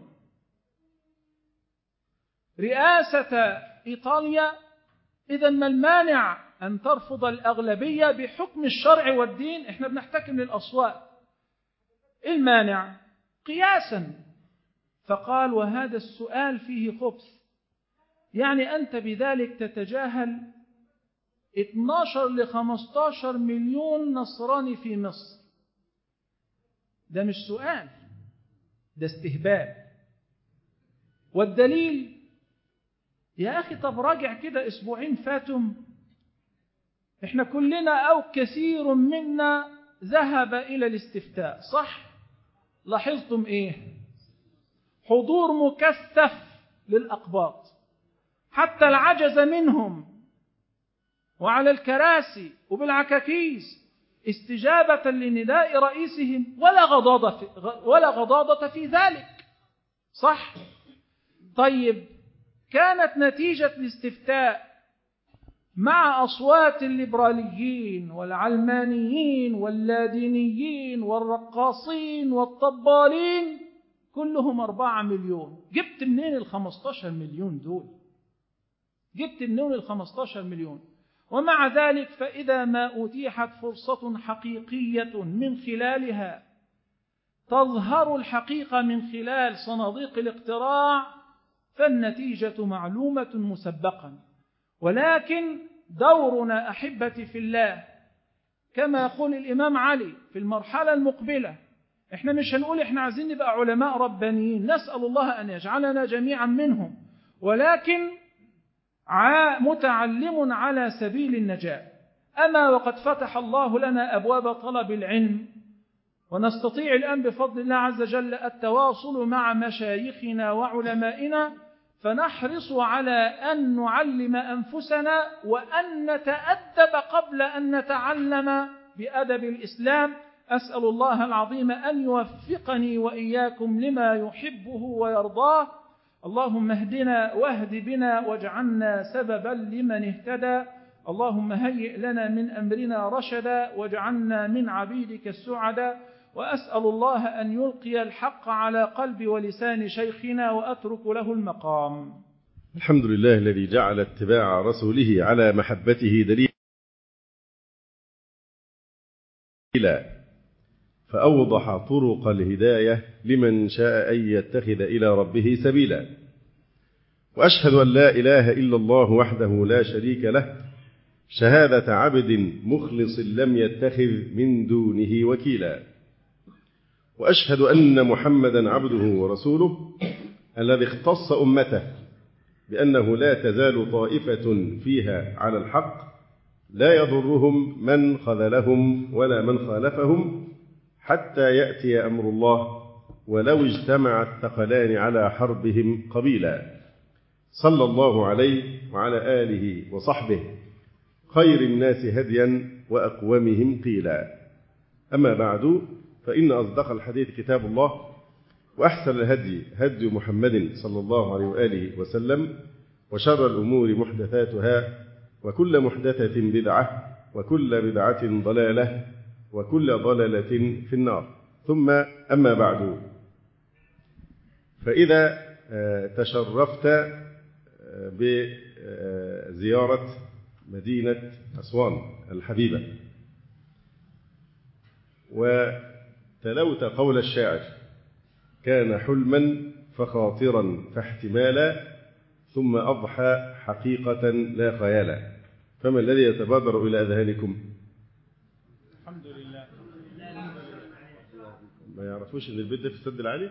رئاسة إيطاليا، إذن ما المانع أن ترفض الأغلبية بحكم الشرع والدين؟ إحنا بنحتكم للأصوات، المانع قياسا. فقال: وهذا السؤال فيه خبث، يعني أنت بذلك تتجاهل اثني عشر لخمسة عشر مليون نصراني في مصر. ده مش سؤال، ده استهبال. والدليل يا أخي، طب راجع كده أسبوعين فاتم، إحنا كلنا أو كثير منا ذهب إلى الاستفتاء، صح؟ لاحظتم إيه؟ حضور مكثف للأقباط، حتى العجز منهم وعلى الكراسي وبالعكاكيز استجابة لنداء رئيسهم، ولا غضاضة في, ولا غضاضة في ذلك، صح؟ طيب، كانت نتيجة الاستفتاء مع أصوات الليبراليين والعلمانيين واللادينيين والرقاصين والطبالين كلهم أربعة مليون. جبت منين الخمستاشر مليون دول؟ جبت منين الخمستاشر مليون؟ ومع ذلك فإذا ما أتيحت فرصة حقيقية من خلالها تظهر الحقيقة من خلال صناديق الاقتراع فالنتيجة معلومة مسبقا. ولكن دورنا أحبتي في الله كما يقول الإمام علي في المرحلة المقبلة، إحنا مش هنقول إحنا عايزين نبقى علماء ربانيين، نسأل الله أن يجعلنا جميعا منهم، ولكن متعلم على سبيل النجاة. أما وقد فتح الله لنا أبواب طلب العلم، ونستطيع الآن بفضل الله عز وجل التواصل مع مشايخنا وعلمائنا، فنحرص على أن نعلم أنفسنا وأن نتأدب قبل أن نتعلم بأدب الإسلام. أسأل الله العظيم أن يوفقني وإياكم لما يحبه ويرضاه. اللهم اهدنا واهد بنا واجعلنا سببا لمن اهتدى. اللهم هيئ لنا من أمرنا رشدا واجعلنا من عبيدك السعدا. وأسأل الله أن يلقي الحق على قلب ولسان شيخنا وأترك له المقام. الحمد لله الذي جعل اتباع رسوله على محبته دليلا، فأوضح طرق الهداية لمن شاء أن يتخذ إلى ربه سبيلا. وأشهد أن لا إله إلا الله وحده لا شريك له، شهادة عبد مخلص لم يتخذ من دونه وكيلا. وأشهد أن محمدا عبده ورسوله الذي اختص أمته بأنه لا تزال طائفة فيها على الحق لا يضرهم من خذلهم ولا من خالفهم حتى يأتي أمر الله، ولو اجتمع الثقلان على حربهم قبيلا. صلى الله عليه وعلى آله وصحبه خير الناس هديا وأقومهم قيلا. أما بعد، فإن أصدق الحديث كتاب الله، وأحسن الهدي هدي محمد صلى الله عليه وآله وسلم، وشر الأمور محدثاتها، وكل محدثة بدعة، وكل بدعة ضلالة، وكل ضلالة في النار. ثم أما بعد، فإذا تشرفت بزيارة مدينة أسوان الحبيبة وتلوت قول الشاعر: كان حلما فخاطرا فاحتمالا، ثم أضحى حقيقة لا خيالا، فما الذي يتبادر إلى أذهانكم؟ الحمد لله. ما يعرفوش ان البيت ده في السد العالي؟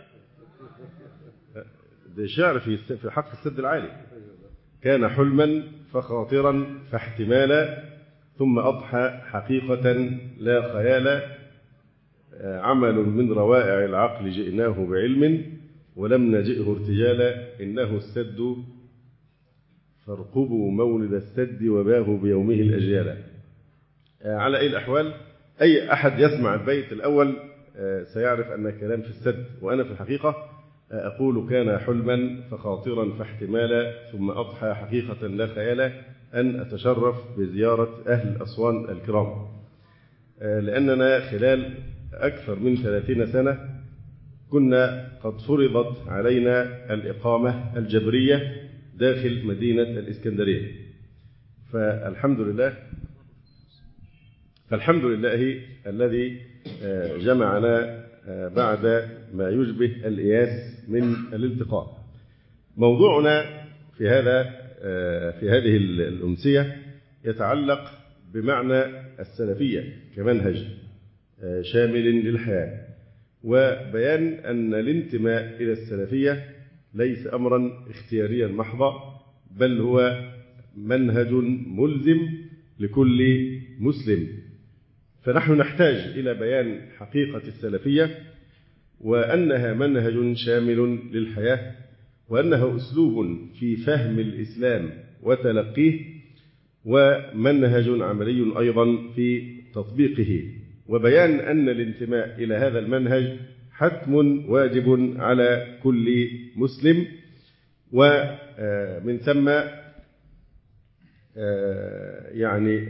ده شعر في في حق السد العالي. كان حلما فخاطرا فاحتمالا، ثم أضحى حقيقة لا خيالا، عمل من روائع العقل جئناه بعلم، ولم نجئه ارتجالا، إنه السد فارقبوا مولد السد وباه بيومه الأجيالا. على أي الأحوال، أي أحد يسمع البيت الأول سيعرف أن الكلام في السد، وأنا في الحقيقة أقول كان حلما فخاطرا فاحتمالا، ثم أضحى حقيقة لا خيالا، أن أتشرف بزيارة أهل أسوان الكرام، لأننا خلال أكثر من ثلاثين سنة كنا قد فرضت علينا الإقامة الجبرية داخل مدينة الإسكندرية. فالحمد لله فالحمد لله الذي جمعنا بعد ما يشبه الإياس من الالتقاء. موضوعنا في هذا في هذه الأمسية يتعلق بمعنى السلفية كمنهج شامل للحياة، وبيان أن الانتماء إلى السلفية ليس أمرا اختياريا محضا، بل هو منهج ملزم لكل مسلم. فنحن نحتاج إلى بيان حقيقة السلفية، وأنها منهج شامل للحياة، وأنه أسلوب في فهم الإسلام وتلقيه، ومنهج عملي أيضا في تطبيقه، وبيان أن الانتماء إلى هذا المنهج حتم واجب على كل مسلم. ومن ثم يعني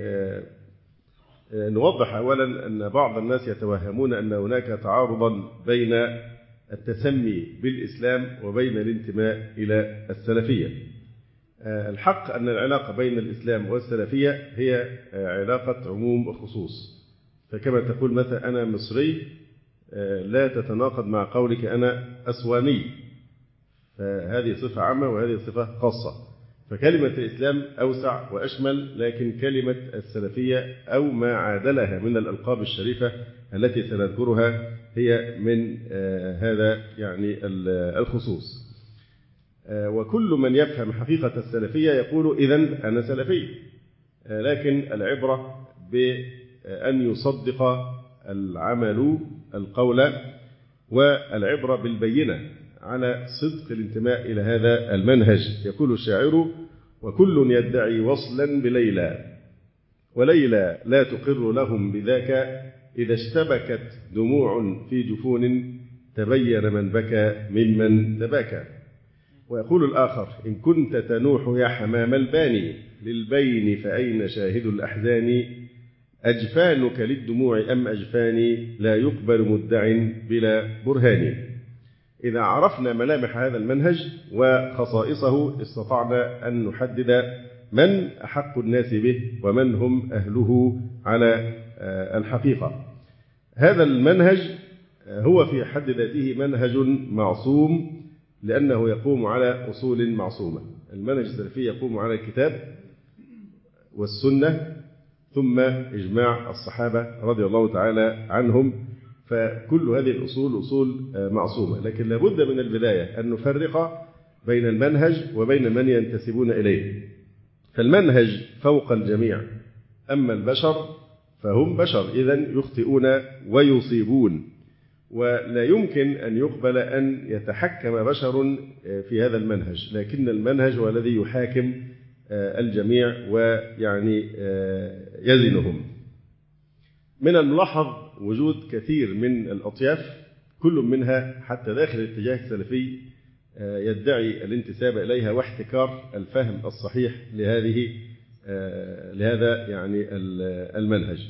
نوضح أولا أن بعض الناس يتوهمون أن هناك تعارضا بين التسمي بالإسلام وبين الانتماء إلى السلفية. الحق أن العلاقة بين الإسلام والسلفية هي علاقة عموم وخصوص. فكما تقول مثلا أنا مصري لا تتناقض مع قولك أنا أسواني، فهذه صفة عامة وهذه صفة خاصة. فكلمة الإسلام أوسع وأشمل، لكن كلمة السلفية أو ما عادلها من الألقاب الشريفة التي سنذكرها هي من هذا يعني الخصوص. وكل من يفهم حقيقة السلفية يقول إذن أنا سلفي، لكن العبرة بأن يصدق العمل القول، والعبرة بالبينة على صدق الانتماء إلى هذا المنهج. يقول الشاعر: وكل يدعي وصلا بليلى وليلى لا تقر لهم بذاك، إذا اشتبكت دموع في جفون تبين من بكى ممن تباكى. ويقول الآخر: إن كنت تنوح يا حمام الباني للبين فأين شاهد الأحزان، أجفانك للدموع أم أجفاني، لا يقبل مدع بلا برهان. إذا عرفنا ملامح هذا المنهج وخصائصه استطعنا أن نحدد من أحق الناس به ومن هم أهله على الحقيقة. هذا المنهج هو في حد ذاته منهج معصوم لأنه يقوم على أصول معصومة. المنهج السلفي يقوم على الكتاب والسنة ثم إجماع الصحابة رضي الله تعالى عنهم، فكل هذه الأصول أصول معصومة. لكن لابد من البداية أن نفرق بين المنهج وبين من ينتسبون إليه. فالمنهج فوق الجميع، أما البشر فهم بشر، إذن يخطئون ويصيبون، ولا يمكن أن يقبل أن يتحكم بشر في هذا المنهج، لكن المنهج هو الذي يحاكم الجميع ويعني يزنهم. من الملاحظ وجود كثير من الأطياف كل منها حتى داخل الاتجاه السلفي يدعي الانتساب إليها واحتكار الفهم الصحيح لهذه لهذا يعني المنهج.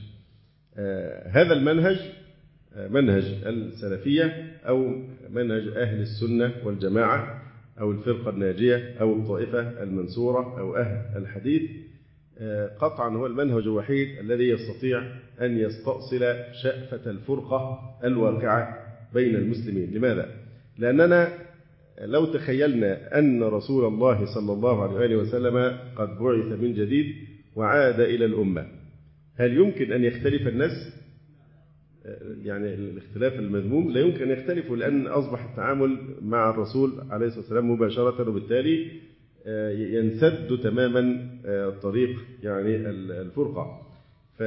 هذا المنهج منهج السلفية أو منهج أهل السنة والجماعة أو الفرقة الناجية أو الطائفة المنصورة أو أهل الحديث قطعا هو المنهج الوحيد الذي يستطيع أن يستأصل شأفة الفرقة الواقعة بين المسلمين. لماذا؟ لأننا لو تخيلنا أن رسول الله صلى الله عليه وآله وسلم قد بعث من جديد وعاد إلى الأمة، هل يمكن أن يختلف الناس؟ يعني الاختلاف المذموم لا يمكن أن يختلفوا، لأن أصبح التعامل مع الرسول عليه الصلاة والسلام مباشرة، وبالتالي ينسد تماما طريق يعني الفرقة. ف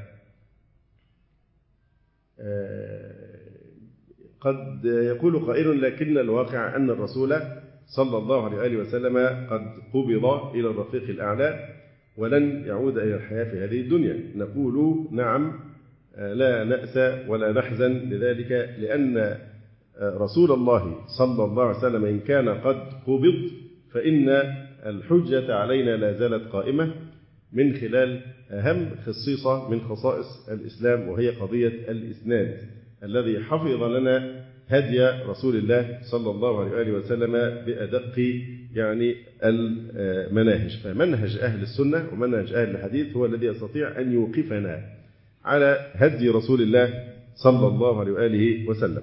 قد يقول قائل: لكن الواقع أن الرسول صلى الله عليه وآله وسلم قد قبض إلى الرفيق الأعلى ولن يعود إلى الحياة في هذه الدنيا. نقول: نعم، لا نأسى ولا نحزن لذلك، لأن رسول الله صلى الله عليه وسلم إن كان قد قبض فإن الحجة علينا لا زالت قائمة من خلال أهم خصيصة من خصائص الإسلام، وهي قضية الإسناد الذي حفظ لنا هدي رسول الله صلى الله عليه وآله وسلم بأدق يعني المناهج. فمنهج أهل السنة ومنهج أهل الحديث هو الذي يستطيع أن يوقفنا على هدي رسول الله صلى الله عليه وآله وسلم.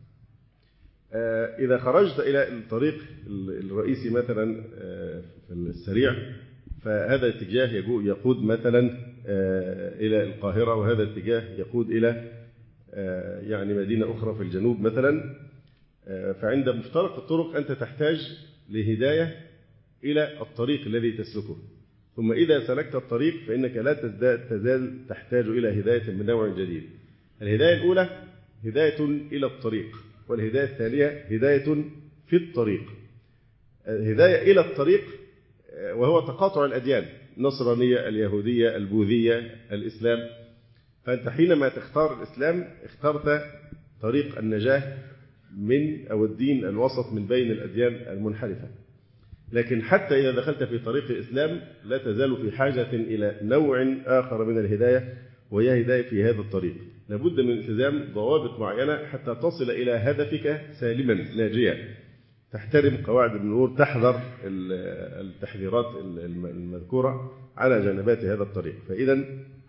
إذا خرجت إلى الطريق الرئيسي مثلا في السريع، فهذا الاتجاه يقود مثلا إلى القاهرة، وهذا الاتجاه يقود إلى يعني مدينة أخرى في الجنوب مثلا. فعند مفترق الطرق أنت تحتاج لهداية إلى الطريق الذي تسلكه، ثم إذا سلكت الطريق فإنك لا تزال تحتاج إلى هداية من نوع جديد. الهداية الأولى هداية إلى الطريق، والهداية الثانية هداية في الطريق. الهداية إلى الطريق وهو تقاطع الأديان، النصرانية، اليهودية، البوذية، الإسلام. فأنت حينما تختار الإسلام اخترت طريق النجاة من أو الدين الوسط من بين الأديان المنحرفة. لكن حتى إذا دخلت في طريق الإسلام لا تزال في حاجة إلى نوع آخر من الهداية، وهي هداية في هذا الطريق. لابد من التزام ضوابط معينة حتى تصل إلى هدفك سالما ناجيا، تحترم قواعد المرور، تحذر التحذيرات المذكورة على جانبات هذا الطريق. فإذا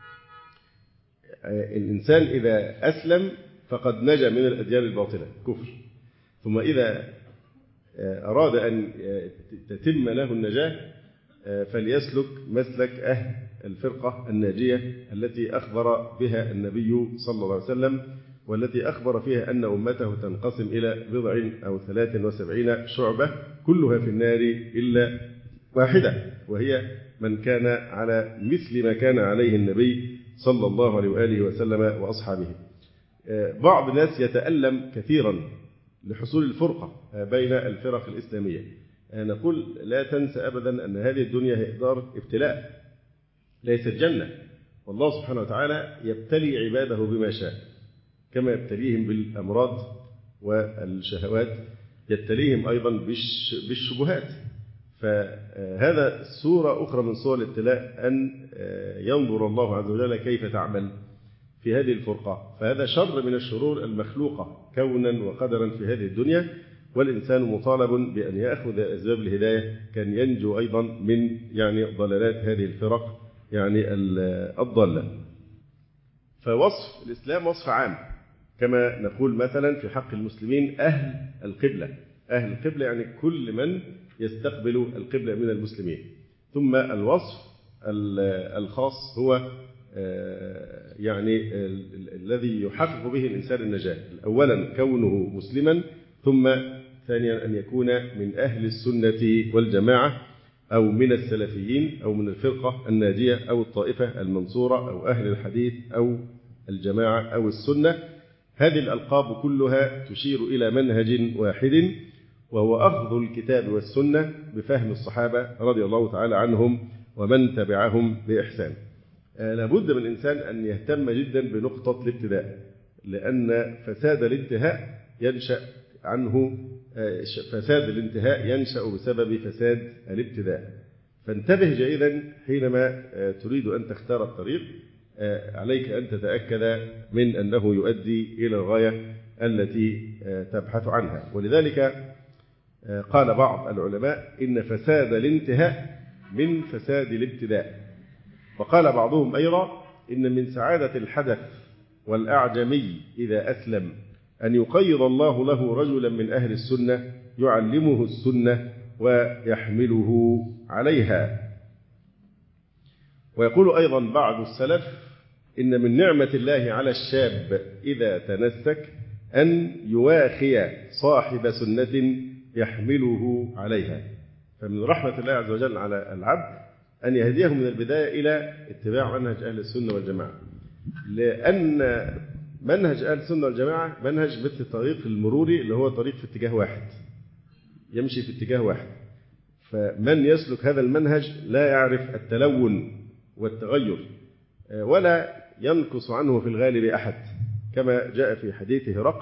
الإنسان إذا أسلم فقد نجا من الأديان الباطلة كفر، ثم إذا أراد أن تتم له النجاة فليسلك مسلك أهل الفرقة الناجية التي أخبر بها النبي صلى الله عليه وسلم، والتي أخبر فيها أن أمته تنقسم إلى بضع أو ثلاث وسبعين شعبة كلها في النار إلا واحدة، وهي من كان على مثل ما كان عليه النبي صلى الله عليه وآله وسلم وأصحابه. بعض الناس يتألم كثيرا لحصول الفرقة بين الفرق الإسلامية. نقول لا تنسى أبدا أن هذه الدنيا هي دار ابتلاء ليست جنة، والله سبحانه وتعالى يبتلي عباده بما شاء، كما يبتليهم بالأمراض والشهوات يبتليهم أيضا بالشبهات. فهذا صورة أخرى من صور الابتلاء، أن ينظر الله عز وجل كيف تعمل في هذه الفرقة. فهذا شر من الشرور المخلوقة كونا وقدرا في هذه الدنيا، والإنسان مطالب بأن يأخذ أسباب الهداية كان ينجو أيضا من يعني ضلالات هذه الفرق يعني الضالة. فوصف الإسلام وصف عام، كما نقول مثلا في حق المسلمين أهل القبلة. أهل القبلة يعني كل من يستقبل القبلة من المسلمين. ثم الوصف الخاص هو يعني الذي يحقق به الإنسان النجاة. أولا كونه مسلما، ثم ثانيا أن يكون من أهل السنة والجماعة، أو من السلفيين، أو من الفرقة الناجية، أو الطائفة المنصورة، أو أهل الحديث، أو الجماعة، أو السنة. هذه الألقاب كلها تشير إلى منهج واحد، وهو أخذ الكتاب والسنة بفهم الصحابة رضي الله تعالى عنهم ومن تبعهم بإحسان. لابد من الإنسان أن يهتم جدا بنقطة الابتداء، لأن فساد الانتهاء ينشأ عنه فساد الانتهاء ينشأ بسبب فساد الابتداء. فانتبه جيدا حينما تريد أن تختار الطريق، عليك أن تتأكد من أنه يؤدي إلى الغاية التي تبحث عنها. ولذلك قال بعض العلماء إن فساد الانتهاء من فساد الابتداء. وقال بعضهم أيضا إن من سعادة الحدث والأعجمي إذا أسلم أن يقيض الله له رجلا من أهل السنة يعلمه السنة ويحمله عليها. ويقول أيضا بعض السلف إن من نعمة الله على الشاب إذا تنسك أن يواخي صاحب سنة يحمله عليها. فمن رحمة الله عز وجل على العبد أن يهديه من البداية إلى اتباع منهج أهل السنة والجماعة، لأن منهج أهل السنة والجماعة منهج مثل الطريق المروري اللي هو طريق في اتجاه واحد، يمشي في اتجاه واحد. فمن يسلك هذا المنهج لا يعرف التلون والتغير، ولا ينقص عنه في الغالب أحد، كما جاء في حديث هرقل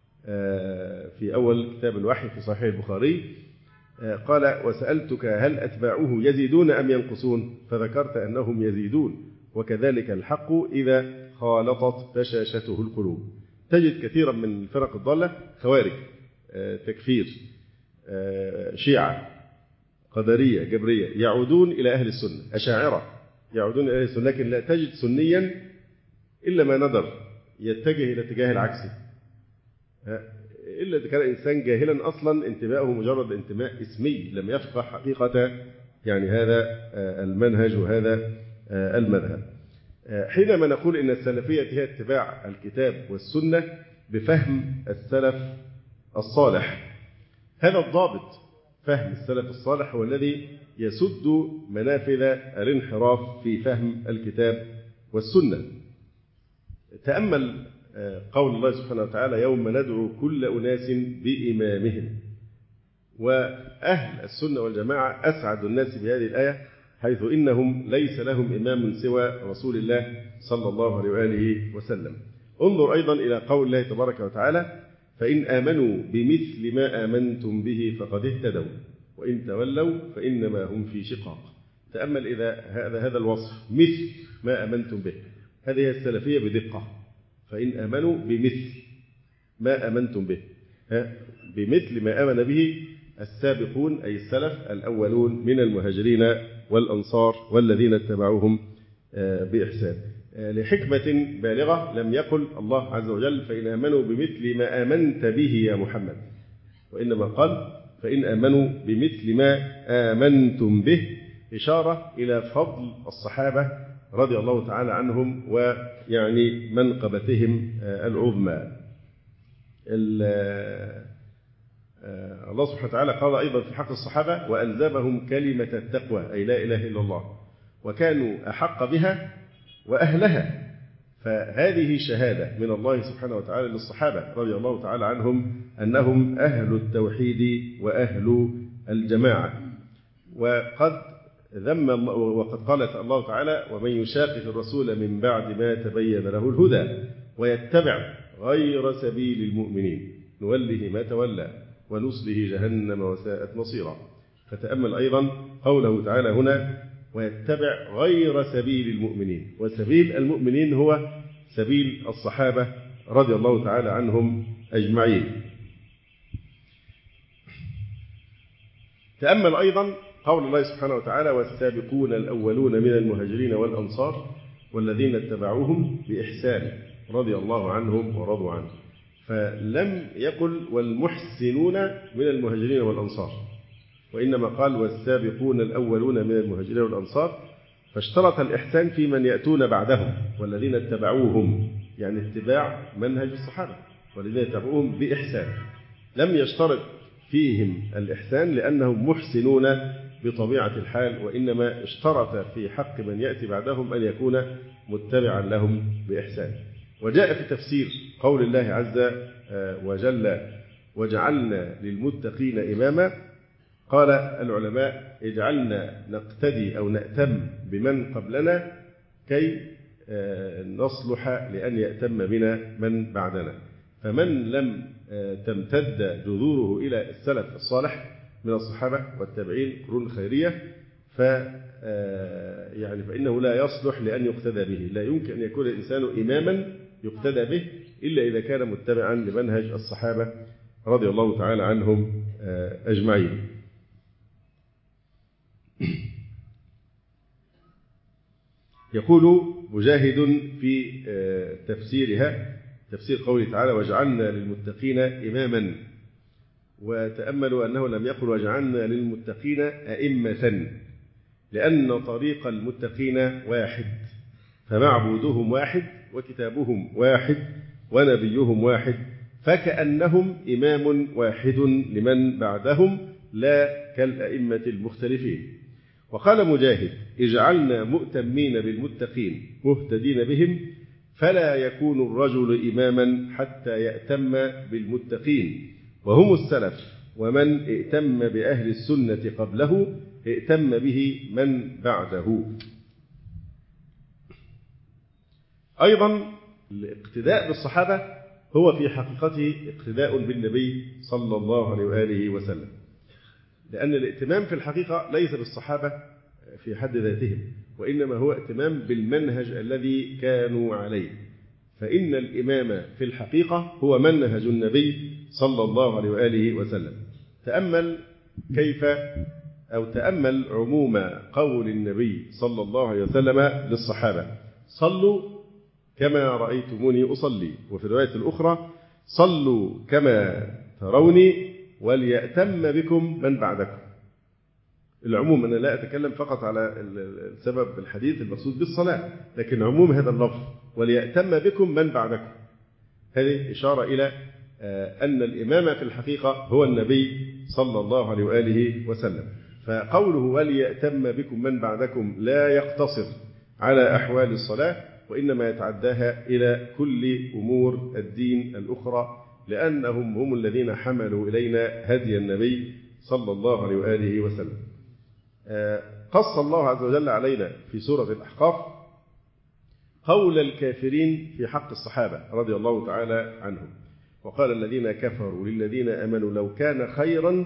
في أول كتاب الوحي في صحيح البخاري قال: وسألتك هل أتباعه يزيدون أم ينقصون؟ فذكرت أنهم يزيدون، وكذلك الحق إذا خالطت بشاشته القلوب. تجد كثيرا من الفرق الضالة خوارج، تكفير، شيعة، قدرية، جبرية، يعودون إلى أهل السنة، أشاعرة يعودون إلى أهل السنة، لكن لا تجد سنيا إلا ما ندر يتجه إلى الاتجاه العكسي، إلا إذا كان إنسان جاهلا أصلا انتماءه مجرد انتماء اسمي لم يفقه حقيقة يعني هذا المنهج وهذا المذهب. حينما نقول إن السلفية هي اتباع الكتاب والسنة بفهم السلف الصالح، هذا الضابط فهم السلف الصالح هو الذي يسد منافذ الانحراف في فهم الكتاب والسنة. تأمل قول الله سبحانه وتعالى: يوم ندعو كل أناس بإمامهم. وأهل السنة والجماعة أسعد الناس بهذه الآية، حيث إنهم ليس لهم إمام سوى رسول الله صلى الله عليه وآله وسلم. انظر أيضا إلى قول الله تبارك وتعالى: فإن آمنوا بمثل ما آمنتم به فقد اهتدوا وإن تولوا فإنما هم في شقاق. تأمل إذا هذا هذا الوصف، مثل ما آمنتم به، هذه السلفية بدقة. فإن آمنوا بمثل ما آمنتم به، بمثل ما آمن به السابقون أي السلف الأولون من المهاجرين والأنصار والذين اتبعوهم بإحسان. لحكمة بالغة لم يقل الله عز وجل: فإن آمنوا بمثل ما آمنت به يا محمد، وإنما قال: فإن آمنوا بمثل ما آمنتم به، إشارة إلى فضل الصحابة رضي الله تعالى عنهم ويعني منقبتهم العظمى. الله سبحانه وتعالى قال أيضا في حق الصحابة: وألزمهم كلمة التقوى أي لا إله إلا الله، وكانوا أحق بها وأهلها. فهذه شهادة من الله سبحانه وتعالى للصحابة رضي الله تعالى عنهم أنهم أهل التوحيد وأهل الجماعة. وقد ذم وقد قال الله تعالى: ومن يشاقق الرسول من بعد ما تبين له الهدى ويتبع غير سبيل المؤمنين نوله ما تولى ونصله جهنم وساءت مصيرا. فتأمل أيضا قوله تعالى هنا: ويتبع غير سبيل المؤمنين، وسبيل المؤمنين هو سبيل الصحابة رضي الله تعالى عنهم أجمعين. تأمل أيضا قول الله سبحانه وتعالى: والسابقون الأولون من المهاجرين والأنصار والذين اتبعوهم بإحسان رضي الله عنهم ورضوا عنه. فلم يقل والمحسنون من المهاجرين والأنصار، وإنما قال والسابقون الأولون من المهاجرين والأنصار، فاشترط الإحسان في من يأتون بعدهم والذين اتبعوهم، يعني اتباع منهج الصحابة والذين اتبعوهم بإحسان. لم يشترط فيهم الإحسان لأنهم محسنون بطبيعة الحال، وإنما اشترط في حق من يأتي بعدهم أن يكون متبعا لهم بإحسان. وجاء في تفسير قول الله عز وجل: وجعلنا للمتقين إماما، قال العلماء: اجعلنا نقتدي أو نأتم بمن قبلنا كي نصلح لأن يأتم بنا من بعدنا. فمن لم تمتد جذوره إلى السلف الصالح من الصحابة والتابعين قرون خيرية ف يعني فإنه لا يصلح لأن يقتدى به. لا يمكن أن يكون الإنسان إماما يقتدى به إلا إذا كان متبعا لمنهج الصحابة رضي الله تعالى عنهم أجمعين. يقول مجاهد في تفسيرها، تفسير قوله تعالى: وجعلنا للمتقين إماما. وتأملوا أنه لم يقل وجعلنا للمتقين أئمة، لأن طريق المتقين واحد، فمعبودهم واحد وكتابهم واحد ونبيهم واحد، فكأنهم إمام واحد لمن بعدهم لا كالأئمة المختلفين. وقال مجاهد: اجعلنا مؤتمين بالمتقين مهتدين بهم، فلا يكون الرجل إماما حتى يأتم بالمتقين، وهم السلف، ومن ائتم بأهل السنة قبله ائتم به من بعده. أيضا الاقتداء بالصحابة هو في حقيقته اقتداء بالنبي صلى الله عليه وآله وسلم، لأن الائتمام في الحقيقة ليس بالصحابة في حد ذاتهم، وإنما هو ائتمام بالمنهج الذي كانوا عليه. فإن الإمام في الحقيقة هو منهج النبي صلى الله عليه وآله وسلم. تأمل كيف أو تأمل عموم قول النبي صلى الله عليه وسلم للصحابة: صلوا كما رأيتموني أصلي، وفي الرواية الأخرى: صلوا كما تروني وليأتم بكم من بعدكم. العموم، أنا لا أتكلم فقط على السبب الحديث المقصود بالصلاة، لكن عموم هذا اللفظ وليأتم بكم من بعدكم، هذه إشارة إلى أن الإمام في الحقيقة هو النبي صلى الله عليه وآله وسلم. فقوله وليأتم بكم من بعدكم لا يقتصر على أحوال الصلاة، وإنما يتعداها إلى كل أمور الدين الأخرى، لأنهم هم الذين حملوا إلينا هدي النبي صلى الله عليه وآله وسلم. قص الله عز وجل علينا في سورة الأحقاف قول الكافرين في حق الصحابة رضي الله تعالى عنهم، وقال الذين كفروا للذين آمنوا لو كان خيرا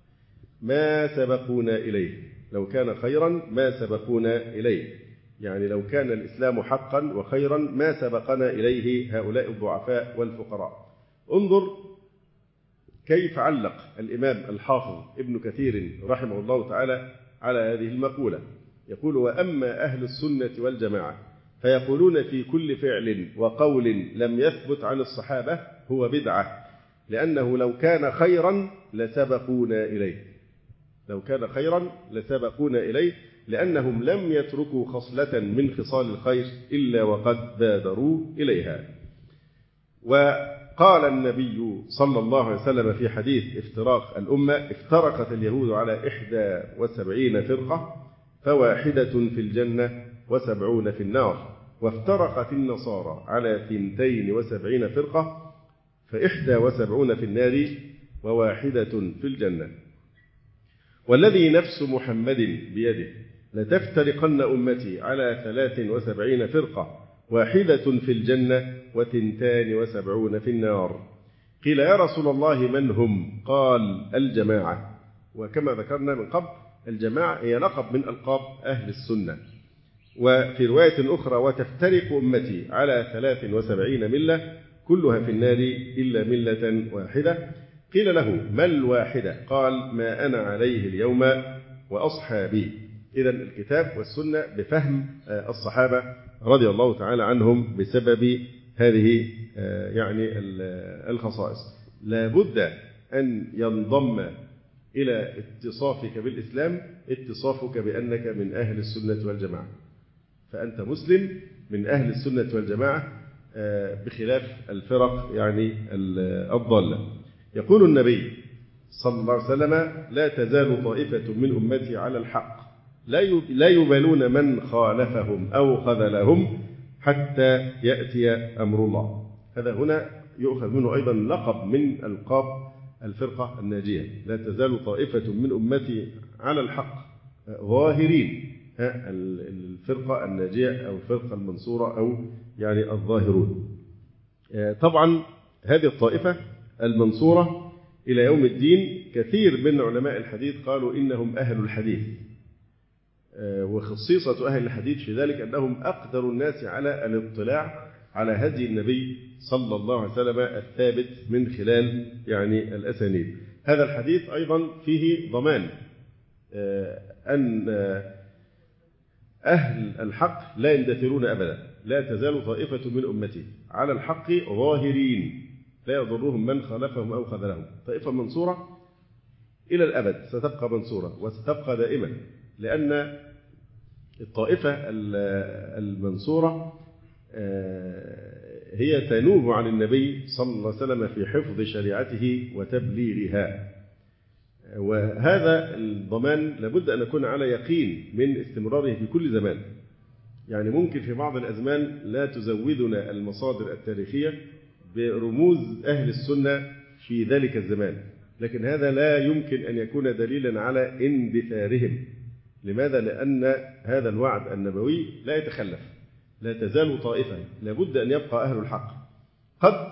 ما سبقونا إليه، لو كان خيرا ما سبقونا إليه، يعني لو كان الإسلام حقا وخيرا ما سبقنا إليه هؤلاء الضعفاء والفقراء. انظر كيف علق الإمام الحافظ ابن كثير رحمه الله تعالى على هذه المقولة. يقول: وأما أهل السنة والجماعة فيقولون في كل فعل وقول لم يثبت عن الصحابة هو بدعة، لأنه لو كان خيرا لسبقونا إليه، لو كان خيرا لسبقونا إليه، لأنهم لم يتركوا خصلة من خصال الخير إلا وقد بادروا إليها. وقال النبي صلى الله عليه وسلم في حديث افتراق الأمة: افترقت اليهود على إحدى وسبعين فرقة، فواحدة في الجنة وسبعون في النار، وافترقت النصارى على ثنتين وسبعين فرقة فإحدى وسبعون في النار وواحدة في الجنة. والذي نفس محمد بيده لتفترقن أمتي على ثلاث وسبعين فرقة واحدة في الجنة وثنتان وسبعون في النار. قيل يا رسول الله من هم؟ قال الجماعة. وكما ذكرنا من قبل الجماعة هي لقب من ألقاب أهل السنة. وفي رواية أخرى وتفترق أمتي على ثلاث وسبعين ملة كلها في النار إلا ملة واحدة. قيل له ما الواحدة؟ قال ما أنا عليه اليوم وأصحابي. إذن الكتاب والسنة بفهم الصحابة رضي الله تعالى عنهم بسبب هذه يعني الخصائص. لا بد أن ينضم إلى اتصافك بالإسلام اتصافك بأنك من أهل السنة والجماعة، فأنت مسلم من أهل السنة والجماعة بخلاف الفرق يعني الضالة. يقول النبي صلى الله عليه وسلم لا تزال طائفة من أمتي على الحق لا يبالون من خالفهم أو خذلهم حتى يأتي أمر الله. هذا هنا يؤخذ منه أيضا لقب من ألقاب الفرقة الناجية. لا تزال طائفة من أمتي على الحق ظاهرين، الفرقة الناجية أو الفرقة المنصورة أو يعني الظاهرون. طبعا هذه الطائفة المنصورة إلى يوم الدين كثير من علماء الحديث قالوا إنهم أهل الحديث، وخصيصة أهل الحديث في ذلك أنهم أقدر الناس على الاطلاع على هدي النبي صلى الله عليه وسلم الثابت من خلال يعني الأسانيد. هذا الحديث أيضا فيه ضمان أن أهل الحق لا يندثرون أبدا. لا تزال طائفة من أمتي على الحق ظاهرين لا يضرهم من خالفهم أو خذلهم. طائفة منصورة إلى الأبد ستبقى منصورة وستبقى دائما، لأن الطائفة المنصورة هي تنوب عن النبي صلى الله عليه وسلم في حفظ شريعته وتبليغها. وهذا الضمان لابد أن نكون على يقين من استمراره في كل زمان. يعني ممكن في بعض الأزمان لا تزودنا المصادر التاريخية برموز أهل السنة في ذلك الزمان، لكن هذا لا يمكن أن يكون دليلا على اندثارهم. لماذا؟ لأن هذا الوعد النبوي لا يتخلف. لا تزال طائفة لابد أن يبقى أهل الحق. قد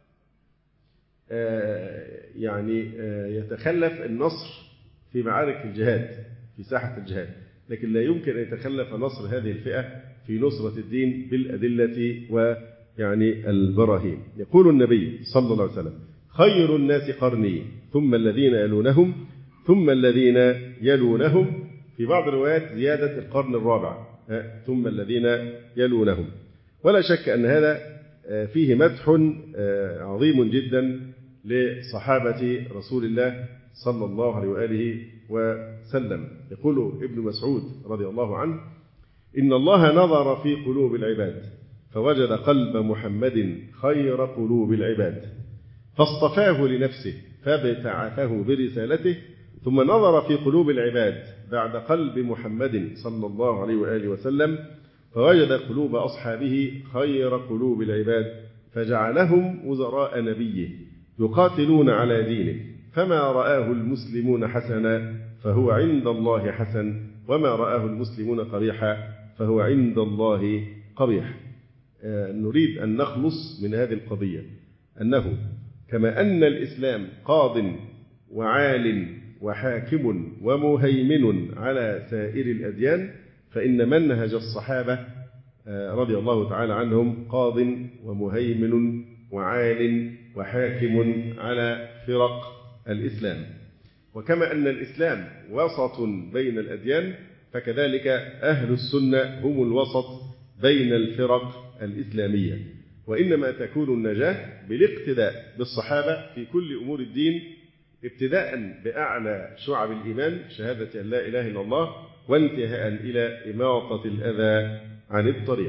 يعني يتخلف النصر في معارك الجهاد في ساحة الجهاد، لكن لا يمكن أن يتخلف نصر هذه الفئة في نصرة الدين بالأدلة ويعني البراهين. يقول النبي صلى الله عليه وسلم خير الناس قرني ثم الذين يلونهم ثم الذين يلونهم. في بعض الروايات زيادة القرن الرابع ثم الذين يلونهم. ولا شك أن هذا فيه مدح عظيم جدا لصحابة رسول الله صلى الله عليه وآله وسلم. يقول ابن مسعود رضي الله عنه إن الله نظر في قلوب العباد فوجد قلب محمد خير قلوب العباد فاصطفاه لنفسه فابتعثه برسالته ثم نظر في قلوب العباد بعد قلب محمد صلى الله عليه وآله وسلم فوجد قلوب أصحابه خير قلوب العباد فجعلهم وزراء نبيه يقاتلون على دينه فما رآه المسلمون حسنا فهو عند الله حسن وما رآه المسلمون قبيحا فهو عند الله قبيح. نريد أن نخلص من هذه القضية أنه كما أن الإسلام قاض وعال وحاكم ومهيمن على سائر الأديان فإن منهج الصحابة رضي الله تعالى عنهم قاض ومهيمن وعال وحاكم على فرق الإسلام. وكما أن الإسلام وسط بين الأديان فكذلك أهل السنة هم الوسط بين الفرق الإسلامية. وإنما تكون النجاة بالاقتداء بالصحابة في كل أمور الدين ابتداء بأعلى شعب الإيمان شهادة أن لا إله إلا الله وانتهاء إلى إماطة الأذى عن الطريق.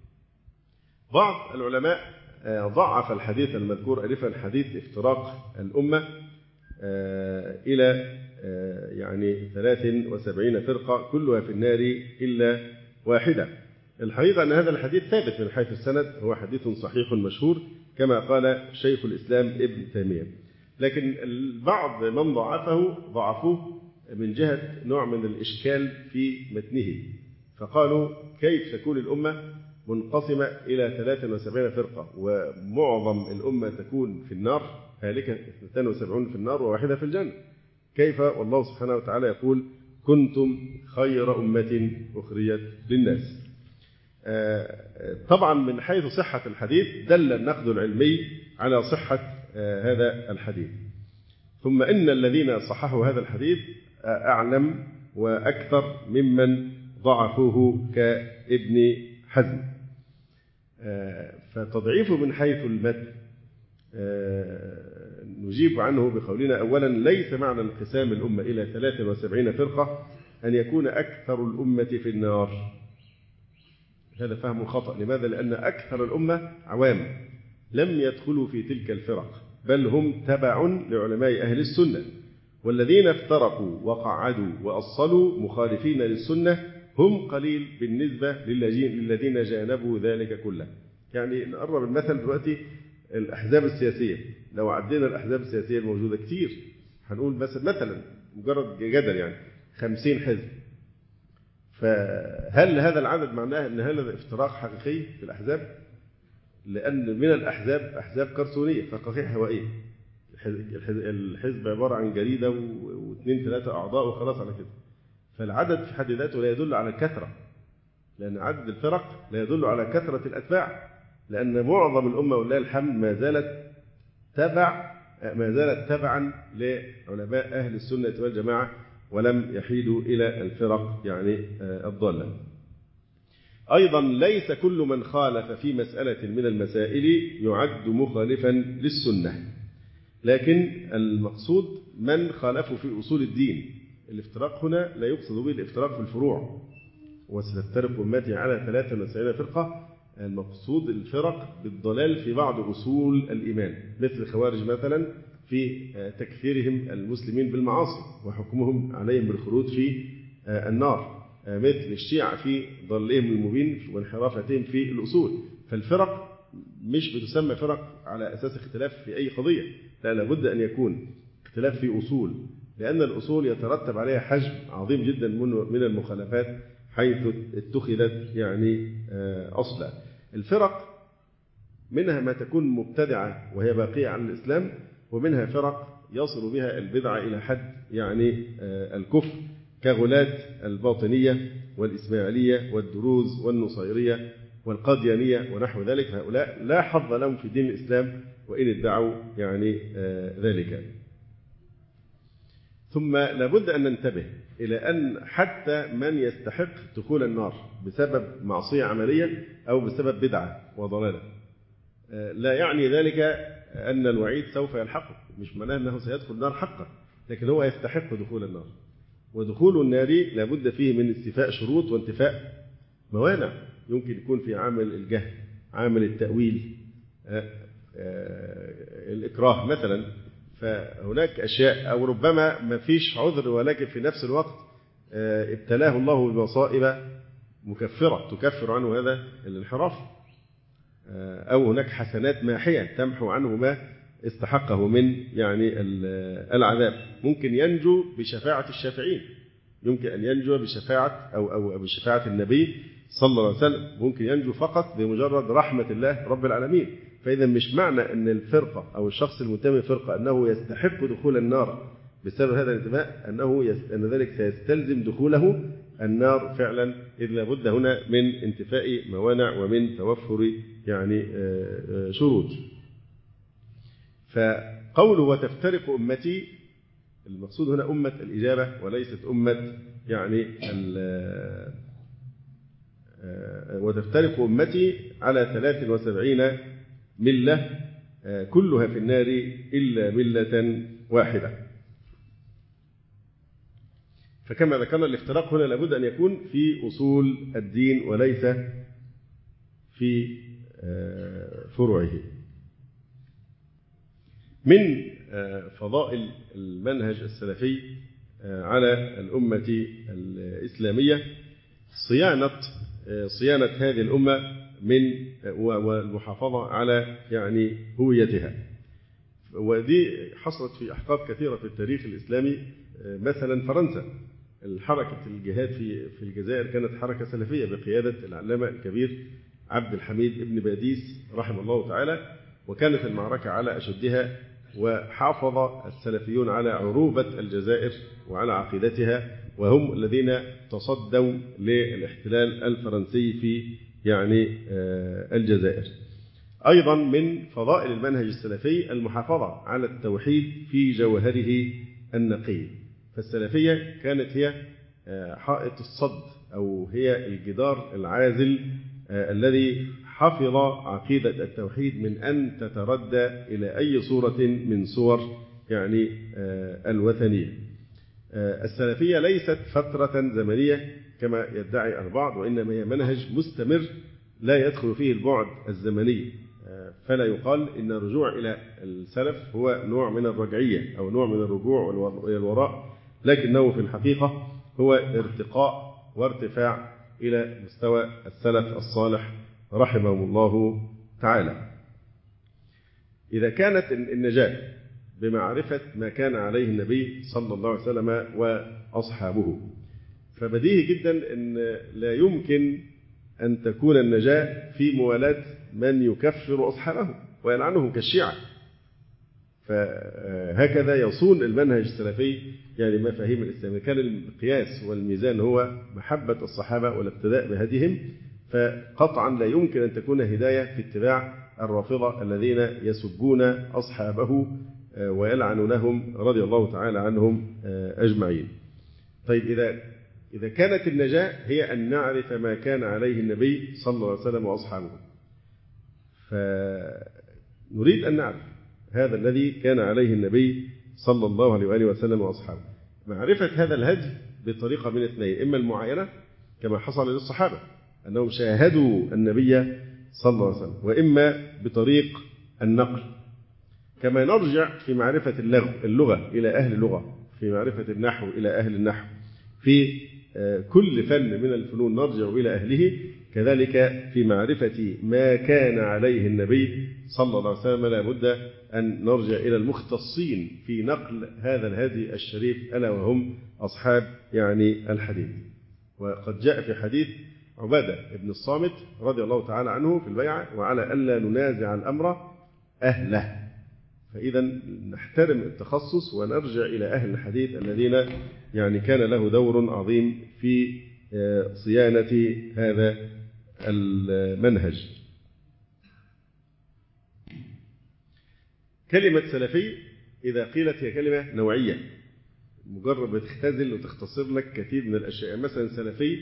بعض العلماء ضعف الحديث المذكور آنفا حديث افتراق الأمة إلى يعني ثلاث وسبعين فرقة كلها في النار إلا واحدة. الحقيقة أن هذا الحديث ثابت من حيث السند، هو حديث صحيح مشهور كما قال شيخ الإسلام ابن تيمية، لكن البعض من ضعفه ضعفوه من جهة نوع من الإشكال في متنه، فقالوا كيف تكون الأمة منقسمة إلى ثلاث وسبعين فرقة ومعظم الأمة تكون في النار هالكة اثنتين وسبعين في النار وواحدة في الجنة، كيف والله سبحانه وتعالى يقول كنتم خير أمة أخرجت للناس. طبعا من حيث صحة الحديث دل النقد العلمي على صحة هذا الحديث، ثم إن الذين صححوا هذا الحديث أعلم وأكثر ممن ضعفوه كابن حزم. فتضعيفه من حيث المتن نجيب عنه بقولنا أولا ليس معنى انقسام الأمة إلى ثلاث وسبعين فرقة أن يكون أكثر الأمة في النار، هذا فهم خطأ. لماذا؟ لأن أكثر الأمة عوام لم يدخلوا في تلك الفرق، بل هم تبع لعلماء أهل السنة، والذين افترقوا وقعدوا وأصلوا مخالفين للسنة هم قليل بالنسبة للذين جانبوا ذلك كله. يعني نقرب المثل دلوقتي الأحزاب السياسية، لو عدينا الأحزاب السياسية الموجودة كتير، هنقول بس مثلا مجرد جدل يعني خمسين حزب، فهل هذا العدد معناه أن هذا افتراق حقيقي في الأحزاب؟ لأن من الأحزاب أحزاب كرتونية فقاقيع هوائية، الحزب عبارة عن جريدة واثنين ثلاثة أعضاء وخلاص على كده، فالعدد في حد ذاته لا يدل على الكثرة، لأن عدد الفرق لا يدل على كثرة الأتباع، لأن معظم الأمة ولله الحمد ما زالت تبع ما زالت تبعا لعلماء أهل السنة والجماعة ولم يحيدوا إلى الفرق يعني الضالة. أيضا ليس كل من خالف في مسألة من المسائل يعد مخالفا للسنة، لكن المقصود من خالفوا في أصول الدين. الافتراق هنا لا يقصد به الافتراق في الفروع، وستفترق أمتي على ثلاث وتسعين فرقة، المقصود الفرق بالضلال في بعض أصول الإيمان، مثل الخوارج مثلا في تكفيرهم المسلمين بالمعاصي وحكمهم عليهم بالخلود في النار، مثل الشيعة في ضلهم المبين وانحرافتهم في الأصول. فالفرق مش بتسمى فرق على أساس اختلاف في أي قضية، لا، لابد أن يكون اختلاف في أصول، لأن الأصول يترتب عليها حجم عظيم جدا من المخالفات حيث اتخذت يعني أصلا. الفرق منها ما تكون مبتدعة وهي باقية عن الإسلام، ومنها فرق يصل بها البدعة إلى حد يعني الكفر، كغلاة الباطنية والإسماعيلية والدروز والنصيرية والقاديانية ونحو ذلك، هؤلاء لا حظ لهم في دين الإسلام وإن ادعوا يعني ذلك. ثم لابد أن ننتبه إلى أن حتى من يستحق دخول النار بسبب معصية عملية أو بسبب بدعة وضلالة لا يعني ذلك أن الوعيد سوف يلحقه، مش معناه أنه سيدخل النار حقا، لكن هو يستحق دخول النار. ودخول النار لابد فيه من استيفاء شروط وانتفاء موانع، يمكن يكون في عامل الجهل، عامل التأويل، الإكراه مثلا، فهناك أشياء، أو ربما ما فيش عذر ولكن في نفس الوقت ابتلاه الله بمصائب مكفرة تكفر عنه هذا الانحراف، أو هناك حسنات ماحية تمحو عنه ما استحقه من يعني العذاب. ممكن ينجو بشفاعة الشافعين، يمكن أن ينجو بشفاعة أو أو بشفاعة النبي صلى الله عليه وسلم، ممكن ينجو فقط بمجرد رحمة الله رب العالمين. فإذا مش معنى أن الفرقة أو الشخص المنتمي للفرقة أنه يستحق دخول النار بسبب هذا الانتماء أنه يست... أن ذلك سيستلزم دخوله النار فعلا، إذ لابد هنا من انتفاء موانع ومن توفر يعني شروط. فقوله وتفترق أمتي، المقصود هنا أمة الإجابة وليست أمة يعني وتفترق أمتي على ثلاث وسبعين ملة كلها في النار إلا ملة واحدة. فكما ذكرنا الافتراق هنا لابد أن يكون في أصول الدين وليس في فروعه. من فضائل المنهج السلفي على الأمة الإسلامية صيانة صيانة هذه الأمة من والمحافظة على يعني هويتها. ودي حصلت في أحقاب كثيرة في التاريخ الإسلامي. مثلا فرنسا، الحركة الجهاد في في الجزائر كانت حركة سلفية بقيادة العلامة الكبير عبد الحميد ابن باديس رحمه الله تعالى، وكانت المعركة على أشدها، وحافظ السلفيون على عروبة الجزائر وعلى عقيدتها، وهم الذين تصدوا للاحتلال الفرنسي في يعني الجزائر. أيضا من فضائل المنهج السلفي المحافظة على التوحيد في جوهره النقي. فالسلفية كانت هي حائط الصد، أو هي الجدار العازل الذي حفظ عقيدة التوحيد من أن تتردى إلى أي صورة من صور يعني الوثنية. السلفية ليست فترة زمنية كما يدعي البعض، وإنما هي منهج مستمر لا يدخل فيه البعد الزمني. فلا يقال إن الرجوع إلى السلف هو نوع من الرجعية أو نوع من الرجوع إلى الوراء، لكنه في الحقيقة هو ارتقاء وارتفاع إلى مستوى السلف الصالح رحمهم الله تعالى. إذا كانت النجاة بمعرفة ما كان عليه النبي صلى الله عليه وسلم وأصحابه، فبديهي جدا أن لا يمكن أن تكون النجاة في موالاة من يكفر أصحابه ويلعنهم كالشيعة. فهكذا يصون المنهج السلفي يعني مفاهيم الإسلام. كان القياس والميزان هو محبة الصحابة والاقتداء بهديهم، فقطعا لا يمكن أن تكون هداية في اتباع الرافضة الذين يسبون أصحابه ويلعنونهم رضي الله تعالى عنهم أجمعين. طيب إذا إذا كانت النجاة هي أن نعرف ما كان عليه النبي صلى الله عليه وسلم وأصحابه، فنريد أن نعرف هذا الذي كان عليه النبي صلى الله عليه وآله وسلم وأصحابه. معرفة هذا الهدي بطريقة من اثنين: إما المعاينة كما حصل للصحابة أنهم شاهدوا النبي صلى الله عليه وسلم، وإما بطريق النقل، كما نرجع في معرفة اللغة إلى أهل اللغة، في معرفة النحو إلى أهل النحو، في كل فن من الفنون نرجع إلى أهله. كذلك في معرفة ما كان عليه النبي صلى الله عليه وسلم لا بد أن نرجع إلى المختصين في نقل هذا الهدي الشريف، ألا وهم أصحاب يعني الحديث. وقد جاء في حديث عبادة بن الصامت رضي الله تعالى عنه في البيعة: وعلى ألا ننازع الأمر أهله. فإذا نحترم التخصص ونرجع إلى أهل الحديث الذين يعني كان له دور عظيم في صيانة هذا المنهج. كلمة سلفي إذا قيلت هي كلمة نوعية، مجرد بتختزل وتختصر لك كثير من الأشياء. مثلا سلفي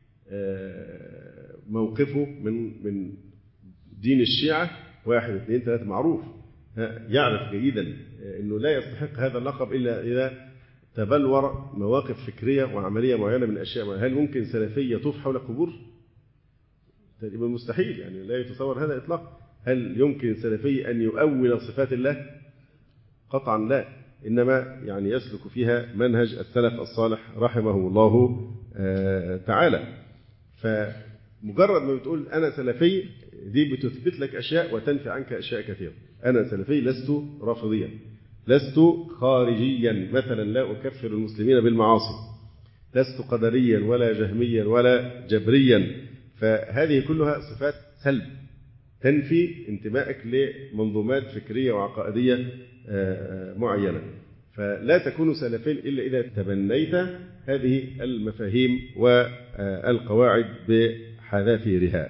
موقفه من من دين الشيعة واحد اثنين ثلاثة معروف، يعرف جيدا أنه لا يستحق هذا اللقب إلا إذا تبلور مواقف فكرية وعملية معينة من أشياء. هل ممكن سلفي يطوف حول قبور؟ تقريبا مستحيل، يعني لا يتصور هذا إطلاقا. هل يمكن سلفي أن يؤول صفات الله؟ قطعا لا، إنما يعني يسلك فيها منهج السلف الصالح رحمه الله تعالى. فمجرد ما بتقول أنا سلفي دي بتثبت لك أشياء وتنفي عنك أشياء كثيرة. أنا سلفي لست رافضيا، لست خارجيا، مثلا لا أكفر المسلمين بالمعاصي، لست قدريا ولا جهميا ولا جبريا. فهذه كلها صفات سلب تنفي انتمائك لمنظومات فكرية وعقائدية معينة. فلا تكون سلفيا إلا إذا تبنيت هذه المفاهيم والقواعد بحذافيرها.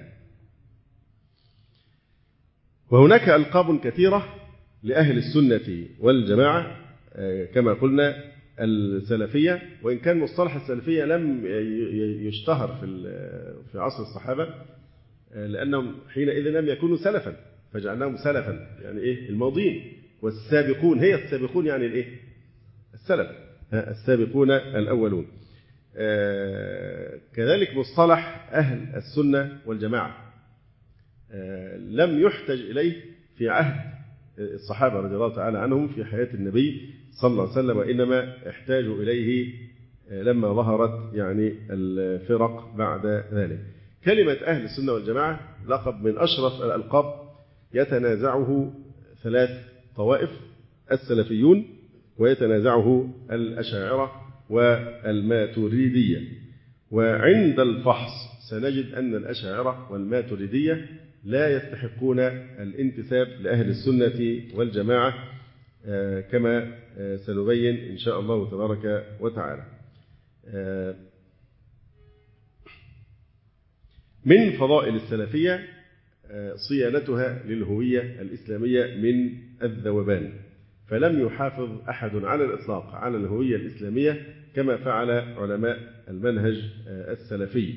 وهناك ألقاب كثيرة لأهل السنة والجماعة كما قلنا السلفية، وإن كان مصطلح السلفية لم يشتهر في في عصر الصحابة، لأنهم حينئذ لم يكونوا سلفا فجعلناهم سلفا، يعني إيه الماضين. والسابقون هي السابقون يعني الإيه السلف، السابقون الأولون. كذلك مصطلح أهل السنة والجماعة لم يحتج إليه في عهد الصحابة رضي الله تعالى عنهم في حياة النبي صلى الله عليه وسلم، وإنما احتاجوا إليه لما ظهرت يعني الفرق بعد ذلك. كلمة أهل السنة والجماعة لقب من أشرف الألقاب يتنازعه ثلاث طوائف: السلفيون، ويتنازعه الأشاعرة والماتريدية. وعند الفحص سنجد أن الأشاعرة والماتريدية لا يستحقون الانتساب لأهل السنة والجماعة كما سنبين إن شاء الله تبارك وتعالى. من فضائل السلفية صيانتها للهوية الإسلامية من الذوبان، فلم يحافظ أحد على الإطلاق على الهوية الإسلامية كما فعل علماء المنهج السلفي.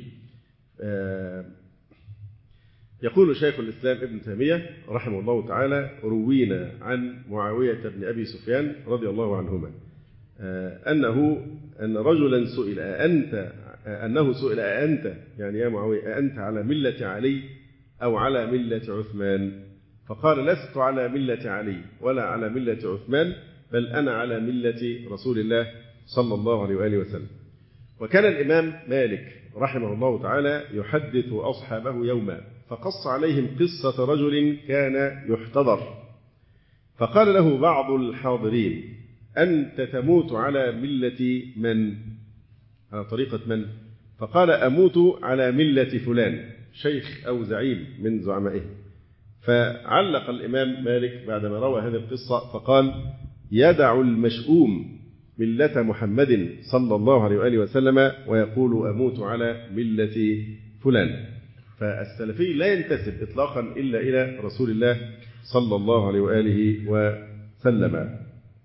يقول شيخ الإسلام ابن تيمية رحمه الله تعالى: روينا عن معاوية بن أبي سفيان رضي الله عنهما أنه أن رجلا سئل أنت أنه سئل أنت يعني يا معاوية أنت على ملة علي أو على ملة عثمان؟ فقال: لست على ملة علي ولا على ملة عثمان، بل أنا على ملة رسول الله صلى الله عليه وآله وسلم. وكان الإمام مالك رحمه الله تعالى يحدث أصحابه يوما، فقص عليهم قصة رجل كان يحتضر، فقال له بعض الحاضرين: أنت تموت على ملة من؟ على طريقة من؟ فقال: أموت على ملة فلان، شيخ أو زعيم من زعمائه. فعلق الإمام مالك بعدما روى هذه القصة فقال: يدع المشؤوم ملة محمد صلى الله عليه وآله وسلم ويقول أموت على ملة فلان. فالسلفي لا ينتسب إطلاقا إلا إلى رسول الله صلى الله عليه وآله وسلم.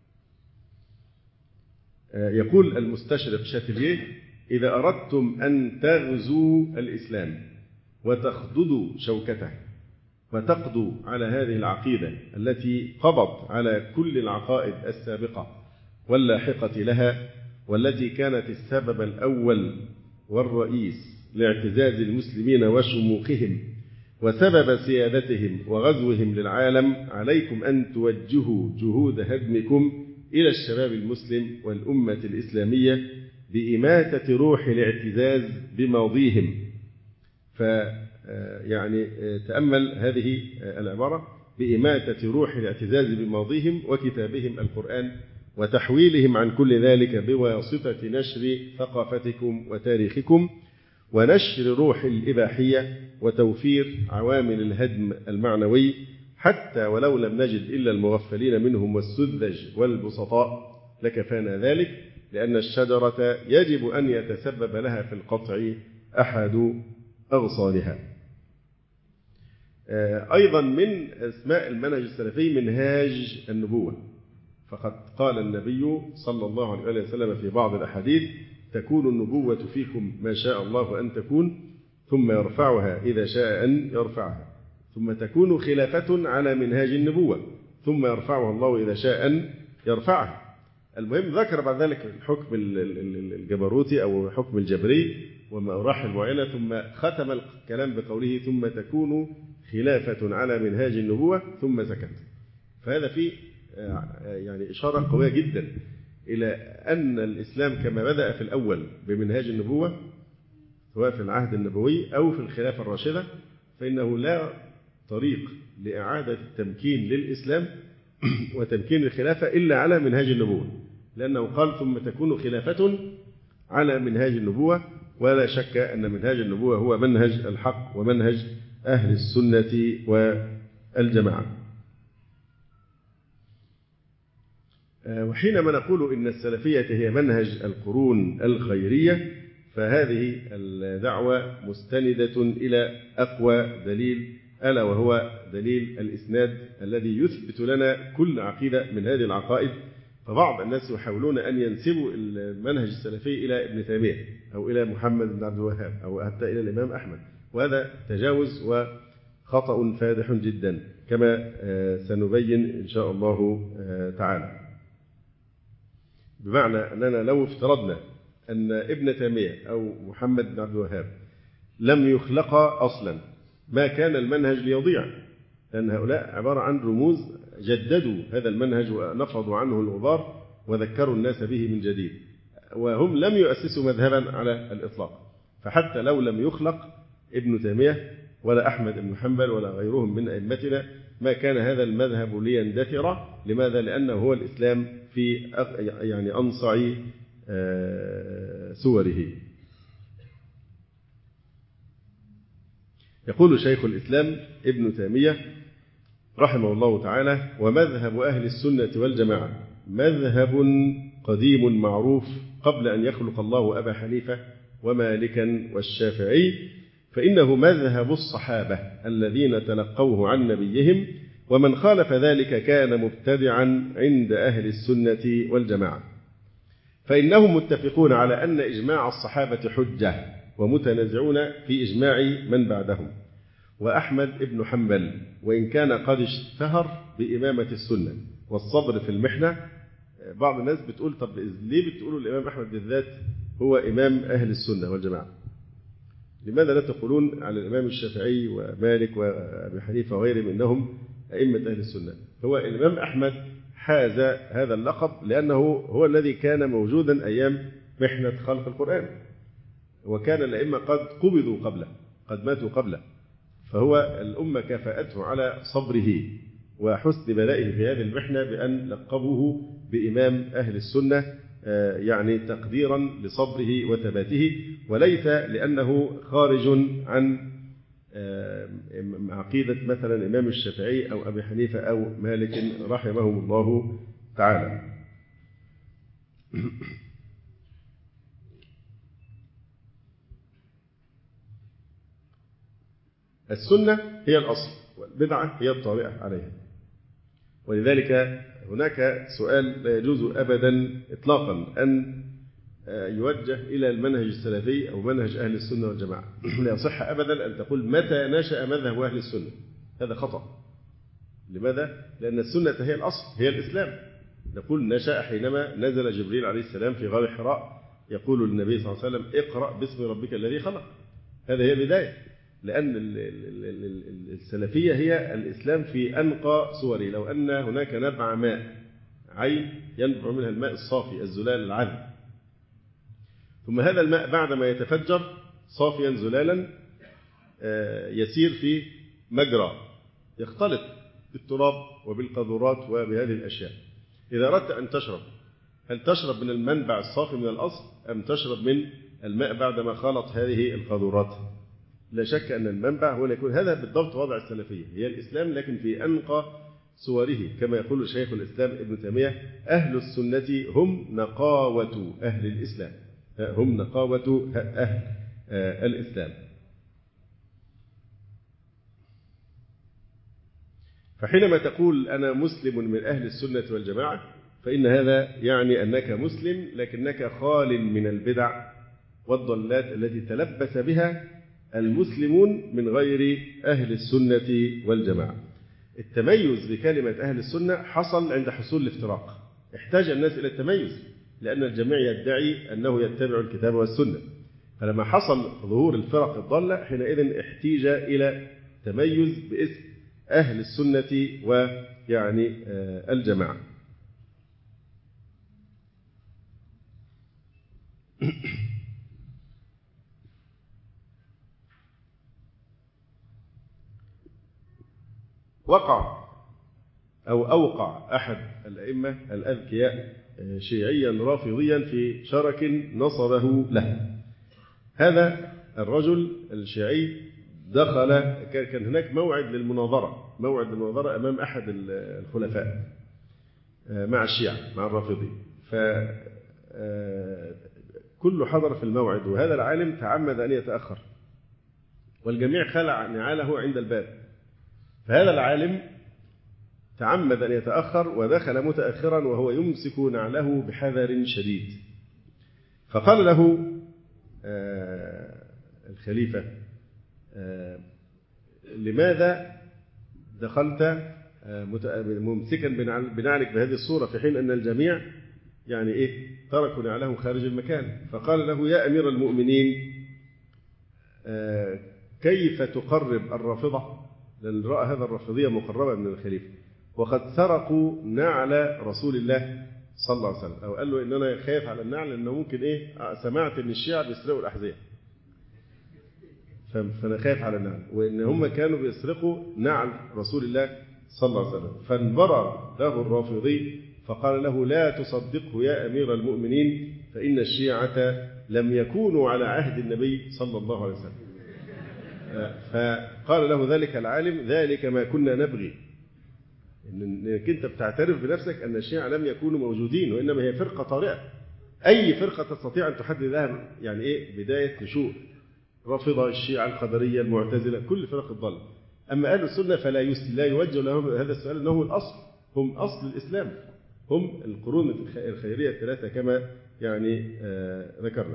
يقول المستشرق شاتيليه: إذا أردتم أن تغزوا الإسلام وتخضدوا شوكته وتقضوا على هذه العقيدة التي قضت على كل العقائد السابقة واللاحقة لها، والتي كانت السبب الأول والرئيس لاعتزاز المسلمين وشموخهم وسبب سيادتهم وغزوهم للعالم، عليكم أن توجهوا جهود هدمكم إلى الشباب المسلم والأمة الإسلامية بإماتة روح الاعتزاز بماضيهم. فيعني تأمل هذه العبارة: بإماتة روح الاعتزاز بماضيهم وكتابهم القرآن، وتحويلهم عن كل ذلك بواسطة نشر ثقافتكم وتاريخكم، ونشر روح الإباحية، وتوفير عوامل الهدم المعنوي، حتى ولو لم نجد إلا المغفلين منهم والسذج والبسطاء لكفانا ذلك، لأن الشجرة يجب أن يتسبب لها في القطع أحد أغصانها. أيضا من أسماء المنهج السلفي منهاج النبوة، فقد قال النبي صلى الله عليه وسلم في بعض الأحاديث: تكون النبوة فيكم ما شاء الله أن تكون، ثم يرفعها إذا شاء أن يرفعها، ثم تكون خلافة على منهاج النبوة، ختم يرفعها الله إذا شاء أن يرفعها. المهم ذكر بعد ذلك الحكم الجبروتي أو الحكم الجبري ومراحل معينة، ثم ختم الكلام بقوله: ثم تكون خلافة على منهاج النبوة، ثم سكت. فهذا فيه يعني إشارة قوية جدا إلى أن الإسلام كما بدأ في الأول بمنهاج النبوة سواء في العهد النبوي أو في الخلافة الراشدة، فإنه لا طريق لإعادة التمكين للإسلام وتمكين الخلافة إلا على منهاج النبوة، لأنه قال: ثم تكون خلافة على منهاج النبوة. ولا شك أن منهاج النبوة هو منهج الحق ومنهج أهل السنة والجماعة. وحينما نقول إن السلفية هي منهج القرون الخيرية، فهذه الدعوة مستندة إلى أقوى دليل، ألا وهو دليل الإسناد الذي يثبت لنا كل عقيدة من هذه العقائد. فبعض الناس يحاولون أن ينسبوا المنهج السلفي إلى ابن تيمية أو إلى محمد بن عبد الوهاب أو حتى إلى الإمام أحمد، وهذا تجاوز وخطأ فادح جدا كما سنبين إن شاء الله تعالى. بمعنى أننا لو افترضنا أن ابن تيمية أو محمد بن عبد الوهاب لم يخلقا أصلا ما كان المنهج ليضيع، لأن هؤلاء عبارة عن رموز جددوا هذا المنهج ونفضوا عنه الغبار وذكروا الناس به من جديد، وهم لم يؤسسوا مذهبا على الإطلاق. فحتى لو لم يخلق ابن تيمية ولا أحمد بن حنبل ولا غيرهم من أئمتنا ما كان هذا المذهب ليندثر. لماذا؟ لأنه هو الإسلام في يعني أنصع صوره. يقول شيخ الإسلام ابن تيمية رحمه الله تعالى: ومذهب أهل السنة والجماعة مذهب قديم معروف قبل أن يخلق الله أبا حنيفة ومالكا والشافعي، فإنه مذهب الصحابة الذين تلقوه عن نبيهم، ومن خالف ذلك كان مبتدعا عند أهل السنة والجماعة، فإنهم متفقون على أن إجماع الصحابة حجة ومتنازعون في إجماع من بعدهم. وأحمد بن حنبل وإن كان قد اشتهر بإمامة السنة والصبر في المحنة، بعض الناس بتقول طب ليه بتقولوا الإمام أحمد بالذات هو إمام أهل السنة والجماعة؟ لماذا لا تقولون على الإمام الشافعي ومالك وأبي حنيفة وغيرهم إنهم أئمة أهل السنة؟ هو الإمام أحمد حاز هذا اللقب لأنه هو الذي كان موجودا أيام محنة خلق القرآن، وكان الأئمة قد قبضوا قبله، قد ماتوا قبله، فهو الأمة كافأته على صبره وحسن بلائه في هذه المحنة بأن لقبوه بإمام أهل السنة، يعني تقديرا لصبره وثباته، وليس لأنه خارج عن عقيدة مثلا الإمام الشافعي أو أبي حنيفة أو مالك رحمهم الله تعالى. السنة هي الأصل والبدعة هي الطارئة عليها، ولذلك هناك سؤال لا يجوز أبدا إطلاقا أن يوجه إلى المنهج السلفي أو منهج أهل السنة والجماعة. لا يصح أبدا أن تقول متى نشأ مذهب أهل السنة، هذا خطأ. لماذا؟ لأن السنة هي الأصل، هي الإسلام. نقول نشأ حينما نزل جبريل عليه السلام في غار حراء يقول للنبي صلى الله عليه وسلم: اقرأ باسم ربك الذي خلق. هذا هي البداية، لأن السلفية هي الإسلام في أنقى صوره. لو أن هناك نبع ماء، عين ينبع منها الماء الصافي الزلال العذب، ثم هذا الماء بعدما يتفجر صافيا زلالا يسير في مجرى يختلط بالتراب وبالقاذورات وبهذه الأشياء. إذا أردت أن تشرب، هل تشرب من المنبع الصافي من الأصل أم تشرب من الماء بعدما خلط هذه القاذورات؟ لا شك أن المنبع هو اللي يكون. هذا بالضبط وضع السلفية، هي الإسلام لكن في أنقى صوره، كما يقول شيخ الإسلام ابن تيمية: أهل السنة هم نقاوة أهل الإسلام، هم نقاوة أهل الإسلام. فحينما تقول أنا مسلم من أهل السنة والجماعة فإن هذا يعني أنك مسلم لكنك خال من البدع والضلات التي تلبس بها المسلمون من غير أهل السنة والجماعة. التميز بكلمة أهل السنة حصل عند حصول الافتراق، احتاج الناس إلى التميز لأن الجميع يدعي أنه يتبع الكتاب والسنة، فلما حصل ظهور الفرق الضالة حينئذ احتيج إلى تميز باسم أهل السنة ويعني الجماعة. وقع أو أوقع أحد الأئمة الأذكياء شيعيا رافضيا في شرك نصبه له. هذا الرجل الشيعي دخل، كان هناك موعد للمناظرة، موعد للمناظرة أمام أحد الخلفاء مع الشيعة مع الرافضين، فكل حضر في الموعد، وهذا العالم تعمد أن يتأخر والجميع خلع نعاله عند الباب، فهذا العالم تعمد أن يتأخر ودخل متأخرا وهو يمسك نعله بحذر شديد. فقال له الخليفة: لماذا دخلت ممسكا بنعلك بهذه الصورة في حين أن الجميع يعني إيه تركوا نعلهم خارج المكان؟ فقال له: يا أمير المؤمنين، كيف تقرب الرافضة، لأن رأى هذا الرافضية مقربة من الخليفة، وقد سرقوا نعل رسول الله صلى الله عليه وسلم، أو قال له إن أنا خايف على النعل لأنه ممكن إيه سمعت إن الشيعة بيسرقوا الأحذية. فأنا خايف على النعل، وإن هم كانوا بيسرقوا نعل رسول الله صلى الله عليه وسلم. فانبرى له الرافضي فقال له: لا تصدقه يا أمير المؤمنين، فإن الشيعة لم يكونوا على عهد النبي صلى الله عليه وسلم. فقال له ذلك العالم: ذلك ما كنا نبغي، إنك أنت بتعترف بنفسك أن الشيعة لم يكونوا موجودين، وإنما هي فرقة طارئة. أي فرقة تستطيع أن تحدد لها يعني إيه بداية نشوء، رافضة، الشيعة، القدرية، المعتزلة، كل فرق الضالة. أما أهل السنة فلا لا يوجه لهم هذا السؤال، أنهم الأصل، هم أصل الإسلام، هم القرون الخيرية الثلاثة كما يعني آه ذكرنا.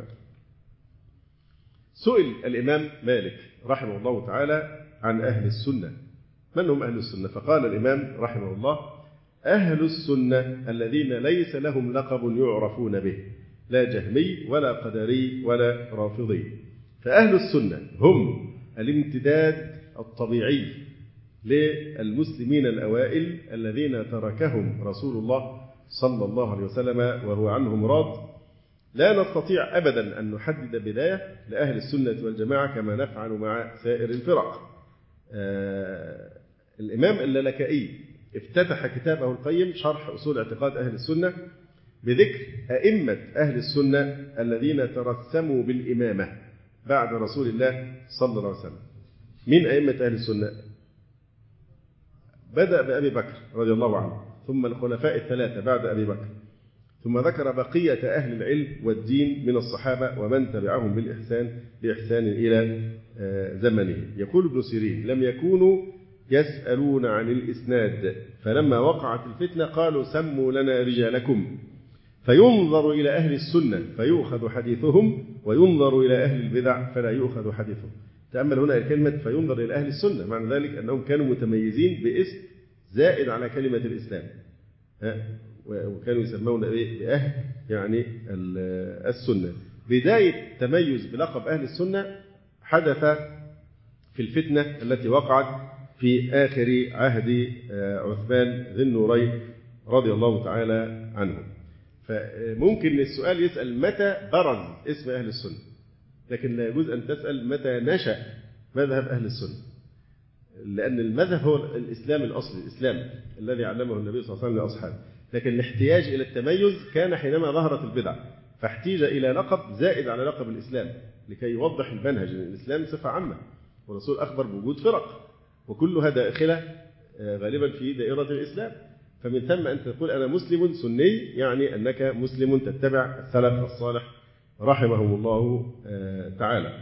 سئل الإمام مالك رحمه الله تعالى عن أهل السنة، من هم أهل السنة؟ فقال الإمام رحمه الله: أهل السنة الذين ليس لهم لقب يعرفون به، لا جهمي ولا قدري ولا رافضي. فأهل السنة هم الامتداد الطبيعي للمسلمين الأوائل الذين تركهم رسول الله صلى الله عليه وسلم وهو عنهم راض. لا نستطيع أبدا أن نحدد بداية لأهل السنة والجماعة كما نفعل مع سائر الفرق. آه الإمام اللالكائي افتتح كتابه القيم شرح أصول اعتقاد أهل السنة بذكر أئمة أهل السنة الذين ترسموا بالإمامة بعد رسول الله صلى الله عليه وسلم. من أئمة أهل السنة؟ بدأ بأبي بكر رضي الله عنه، ثم الخلفاء الثلاثة بعد أبي بكر، ثم ذكر بقية أهل العلم والدين من الصحابة ومن تبعهم بالإحسان بإحسان إلى زمنه. يقول ابن سيرين: لم يكونوا يسألون عن الإسناد، فلما وقعت الفتنة قالوا: سموا لنا رجالكم. فينظر إلى أهل السنة فيؤخذ حديثهم، وينظر إلى أهل البدع فلا يؤخذ حديثهم. تأمل هنا الكلمة فينظر إلى أهل السنة، معنى ذلك أنهم كانوا متميزين باسم زائد على كلمة الإسلام، وكانوا يسمون بأهل يعني السنة. بداية تميز بلقب أهل السنة حدث في الفتنة التي وقعت في آخر عهد عثمان ذي النورين رضي الله تعالى عنه. فممكن السؤال يسأل: متى برز اسم أهل السنة؟ لكن لا يجوز أن تسأل متى نشأ مذهب أهل السنة، لأن المذهب هو الإسلام الأصلي، الإسلام الذي علمه النبي صلى الله عليه وسلم لأصحابه. لكن الاحتياج إلى التميز كان حينما ظهرت البدع، فاحتيج إلى لقب زائد على لقب الإسلام لكي يوضح المنهج. الإسلام صفة عامة، والرسول أخبر بوجود فرق وكلها داخلة غالبا في دائرة الإسلام. فمن ثم أن تقول أنا مسلم سني، يعني أنك مسلم تتبع السلف الصالح رحمهم الله تعالى.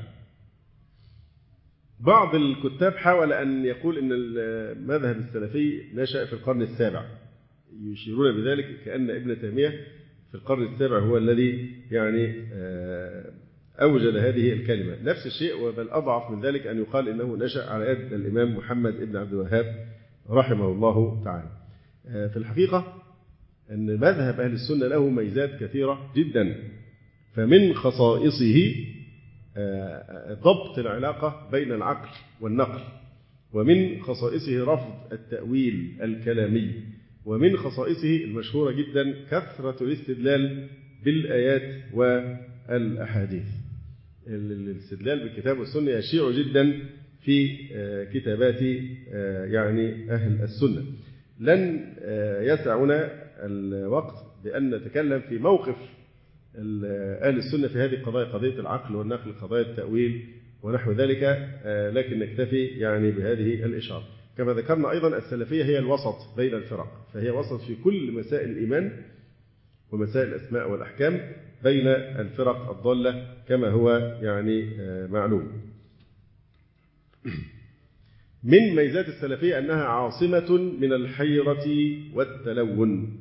بعض الكتاب حاول أن يقول أن المذهب السلفي نشأ في القرن السابع، يشيرون بذلك كأن ابن تيمية في القرن السابع هو الذي يعني أوجد هذه الكلمة. نفس الشيء وبل أضعف من ذلك أن يقال إنه نشأ على يد الإمام محمد بن عبد الوهاب رحمه الله تعالى. في الحقيقة أن مذهب أهل السنة له ميزات كثيرة جدا، فمن خصائصه ضبط العلاقة بين العقل والنقل، ومن خصائصه رفض التأويل الكلامي، ومن خصائصه المشهورة جدا كثرة الاستدلال بالآيات والأحاديث. الاستدلال بالكتاب والسنة يشيع جدا في كتابات يعني أهل السنة. لن يسعنا الوقت بأن نتكلم في موقف أهل السنة في هذه القضايا، قضية العقل والنقل، قضايا التأويل ونحو ذلك، لكن نكتفي يعني بهذه الإشارة. كما ذكرنا أيضا السلفية هي الوسط بين الفرق، فهي وسط في كل مسائل الإيمان ومسائل الأسماء والأحكام بين الفرق الضالة كما هو يعني معلوم. من ميزات السلفية أنها عاصمة من الحيرة والتلون.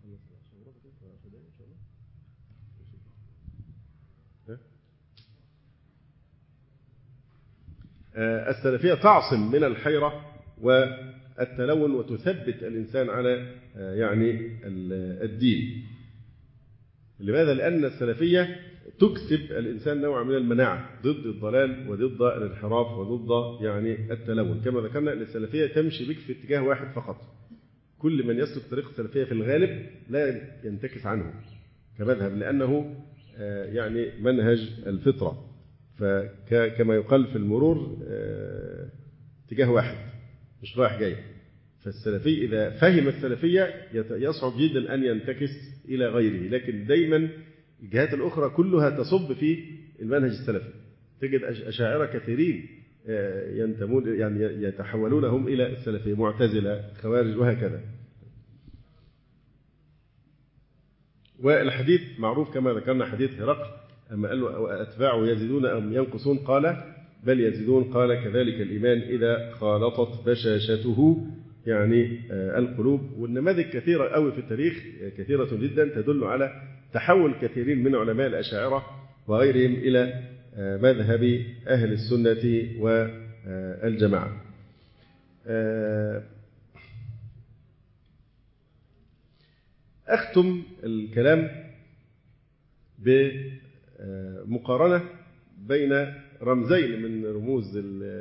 السلفية تعصم من الحيرة والتلون وتثبت الإنسان على يعني الدين. لماذا؟ لأن السلفية تكسب الإنسان نوع من المناعة ضد الضلال وضد الانحراف وضد يعني التلون. كما ذكرنا أن السلفية تمشي بك في اتجاه واحد فقط، كل من يسلك طريق السلفية في الغالب لا ينتكس عنه كمذهب، لأنه يعني منهج الفطرة. فكما يقال في المرور اتجاه واحد مش رايح جاي. فالسلفي إذا فهم السلفية يصعب جدا أن ينتكس إلى غيره، لكن دايما الجهات الأخرى كلها تصب في المنهج السلفي. تجد أشاعرة كثيرين ينتمون يعني يتحولون هم إلى السلفية، معتزلة، خوارج وهكذا. والحديث معروف كما ذكرنا، حديث هرقل أما قال له أتباعه يزيدون أم ينقصون؟ قال بل يزيدون. قال كذلك الإيمان إذا خالطت بشاشته يعني القلوب. والنماذج كثيرة قوي في التاريخ، كثيرة جدا تدل على تحول كثيرين من علماء الأشاعرة وغيرهم إلى مذهب أهل السنة والجماعة. أختم الكلام بمقارنة بين رمزين من رموز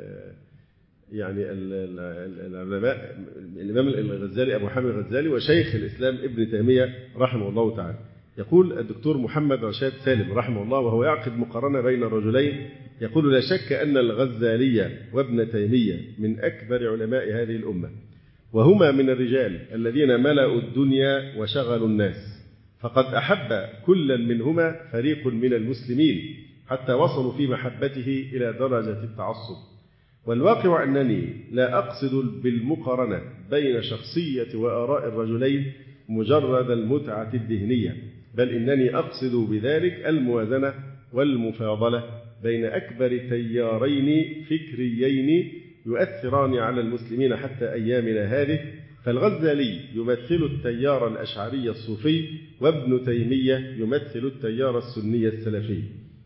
يعني العلماء، الإمام الغزالي أبو حامد الغزالي وشيخ الإسلام ابن تيمية رحمه الله تعالى. يقول الدكتور محمد رشاد سالم رحمه الله وهو يعقد مقارنة بين الرجلين، يقول لا شك أن الغزالي وابن تيمية من أكبر علماء هذه الأمة، وهما من الرجال الذين ملأوا الدنيا وشغلوا الناس، فقد أحب كلا منهما فريق من المسلمين حتى وصلوا في محبته إلى درجة التعصب. والواقع أنني لا أقصد بالمقارنة بين شخصية وآراء الرجلين مجرد المتعة الذهنية، بل إنني أقصد بذلك الموازنة والمفاضلة بين أكبر تيارين فكريين يؤثران على المسلمين حتى أيامنا هذه. فالغزالي يمثل التيار الأشعري الصوفي، وابن تيمية يمثل التيار السني السلفي،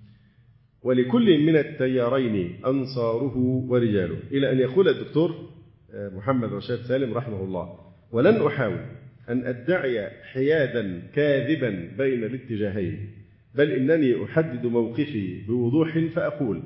ولكل من التيارين أنصاره ورجاله. إلى أن يقول الدكتور محمد رشاد سالم رحمه الله: ولن أحاول أن أدعي حيادا كاذبا بين الاتجاهين، بل إنني أحدد موقفي بوضوح فأقول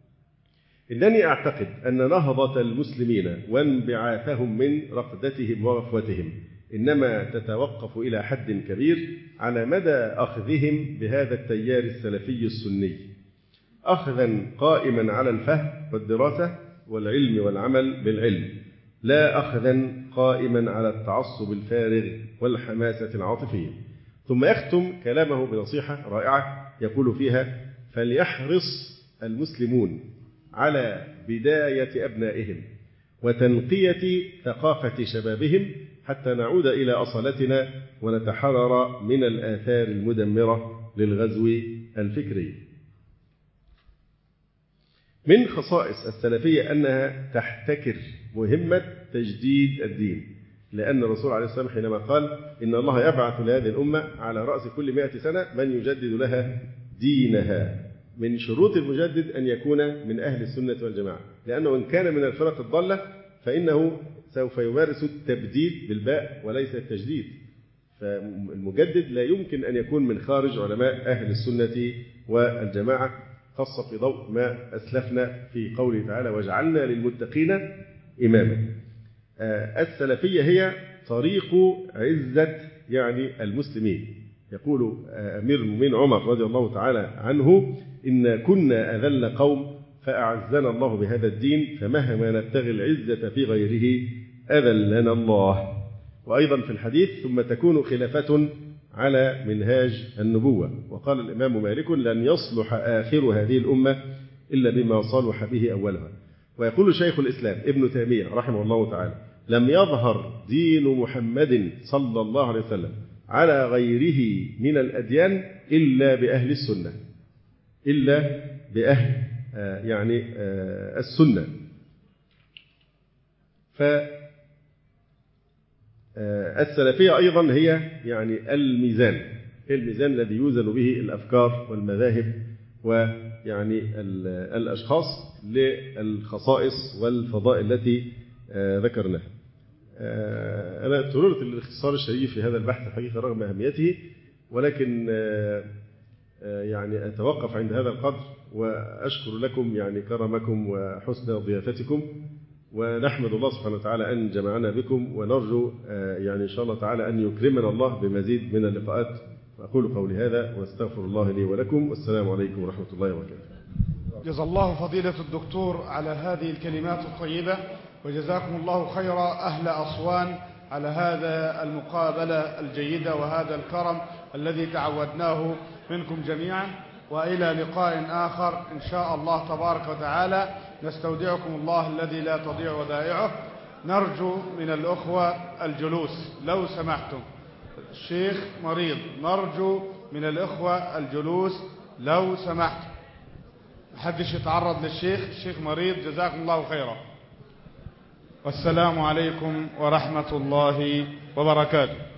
إنني أعتقد أن نهضة المسلمين وانبعاثهم من رقدتهم وغفوتهم إنما تتوقف إلى حد كبير على مدى أخذهم بهذا التيار السلفي السني، أخذا قائما على الفهم والدراسة والعلم والعمل بالعلم، لا أخذا قائما على التعصب الفارغ والحماسة العاطفية. ثم يختم كلامه بنصيحة رائعة يقول فيها: فليحرص المسلمون على بداية أبنائهم وتنقية ثقافة شبابهم حتى نعود إلى أصالتنا ونتحرر من الآثار المدمرة للغزو الفكري. من خصائص السلفية أنها تحتكر مهمة تجديد الدين، لأن الرسول عليه الصلاة والسلام حينما قال إن الله يبعث لهذه الأمة على رأس كل مائة سنة من يجدد لها دينها، من شروط المجدد أن يكون من أهل السنة والجماعة، لأنه إن كان من الفرق الضالة فإنه سوف يمارس التبديد بالباء وليس التجديد. فالمجدد لا يمكن أن يكون من خارج علماء أهل السنة والجماعة، خاصة في ضوء ما أسلفنا في قوله تعالى: وجعلنا للمتقين إماما. السلفية هي طريق عزة يعني المسلمين. يقول أمير المؤمنين عمر رضي الله تعالى عنه: إن كنا أذل قوم فأعزنا الله بهذا الدين، فمهما نبتغي العزة في غيره أذلنا الله. وأيضا في الحديث: ثم تكون خلافة على منهاج النبوة. وقال الإمام مالك: لن يصلح آخر هذه الأمة إلا بما صلح به أولها. ويقول شيخ الإسلام ابن تيمية رحمه الله تعالى: لم يظهر دين محمد صلى الله عليه وسلم على غيره من الأديان إلا بأهل السنة، إلا بأهل يعني السنة. فالسلفية أيضا هي يعني الميزان، الميزان الذي يوزن به الأفكار والمذاهب ويعني الأشخاص للخصائص والفضائل التي ذكرناها. أنا تررت الاختصار الشريف في هذا البحث حقيقة رغم أهميته، ولكن يعني أتوقف عند هذا القدر، وأشكر لكم يعني كرمكم وحسن ضيافتكم، ونحمد الله سبحانه وتعالى أن جمعنا بكم، ونرجو يعني إن شاء الله تعالى أن يكرمنا الله بمزيد من اللقاءات. وأقول قولي هذا واستغفر الله لي ولكم، والسلام عليكم ورحمة الله وبركاته. جزا الله فضيلة الدكتور على هذه الكلمات الطيبة، وجزاكم الله خير أهل أسوان على هذا المقابلة الجيدة وهذا الكرم الذي تعودناه منكم جميعا. وإلى لقاء آخر إن شاء الله تبارك وتعالى، نستودعكم الله الذي لا تضيع ودائعه. نرجو من الأخوة الجلوس لو سمحتم. الشيخ مريض، نرجو من الأخوة الجلوس لو سمحتم، محدش يتعرض للشيخ. الشيخ مريض، جزاكم الله خيرا. والسلام عليكم ورحمة الله وبركاته.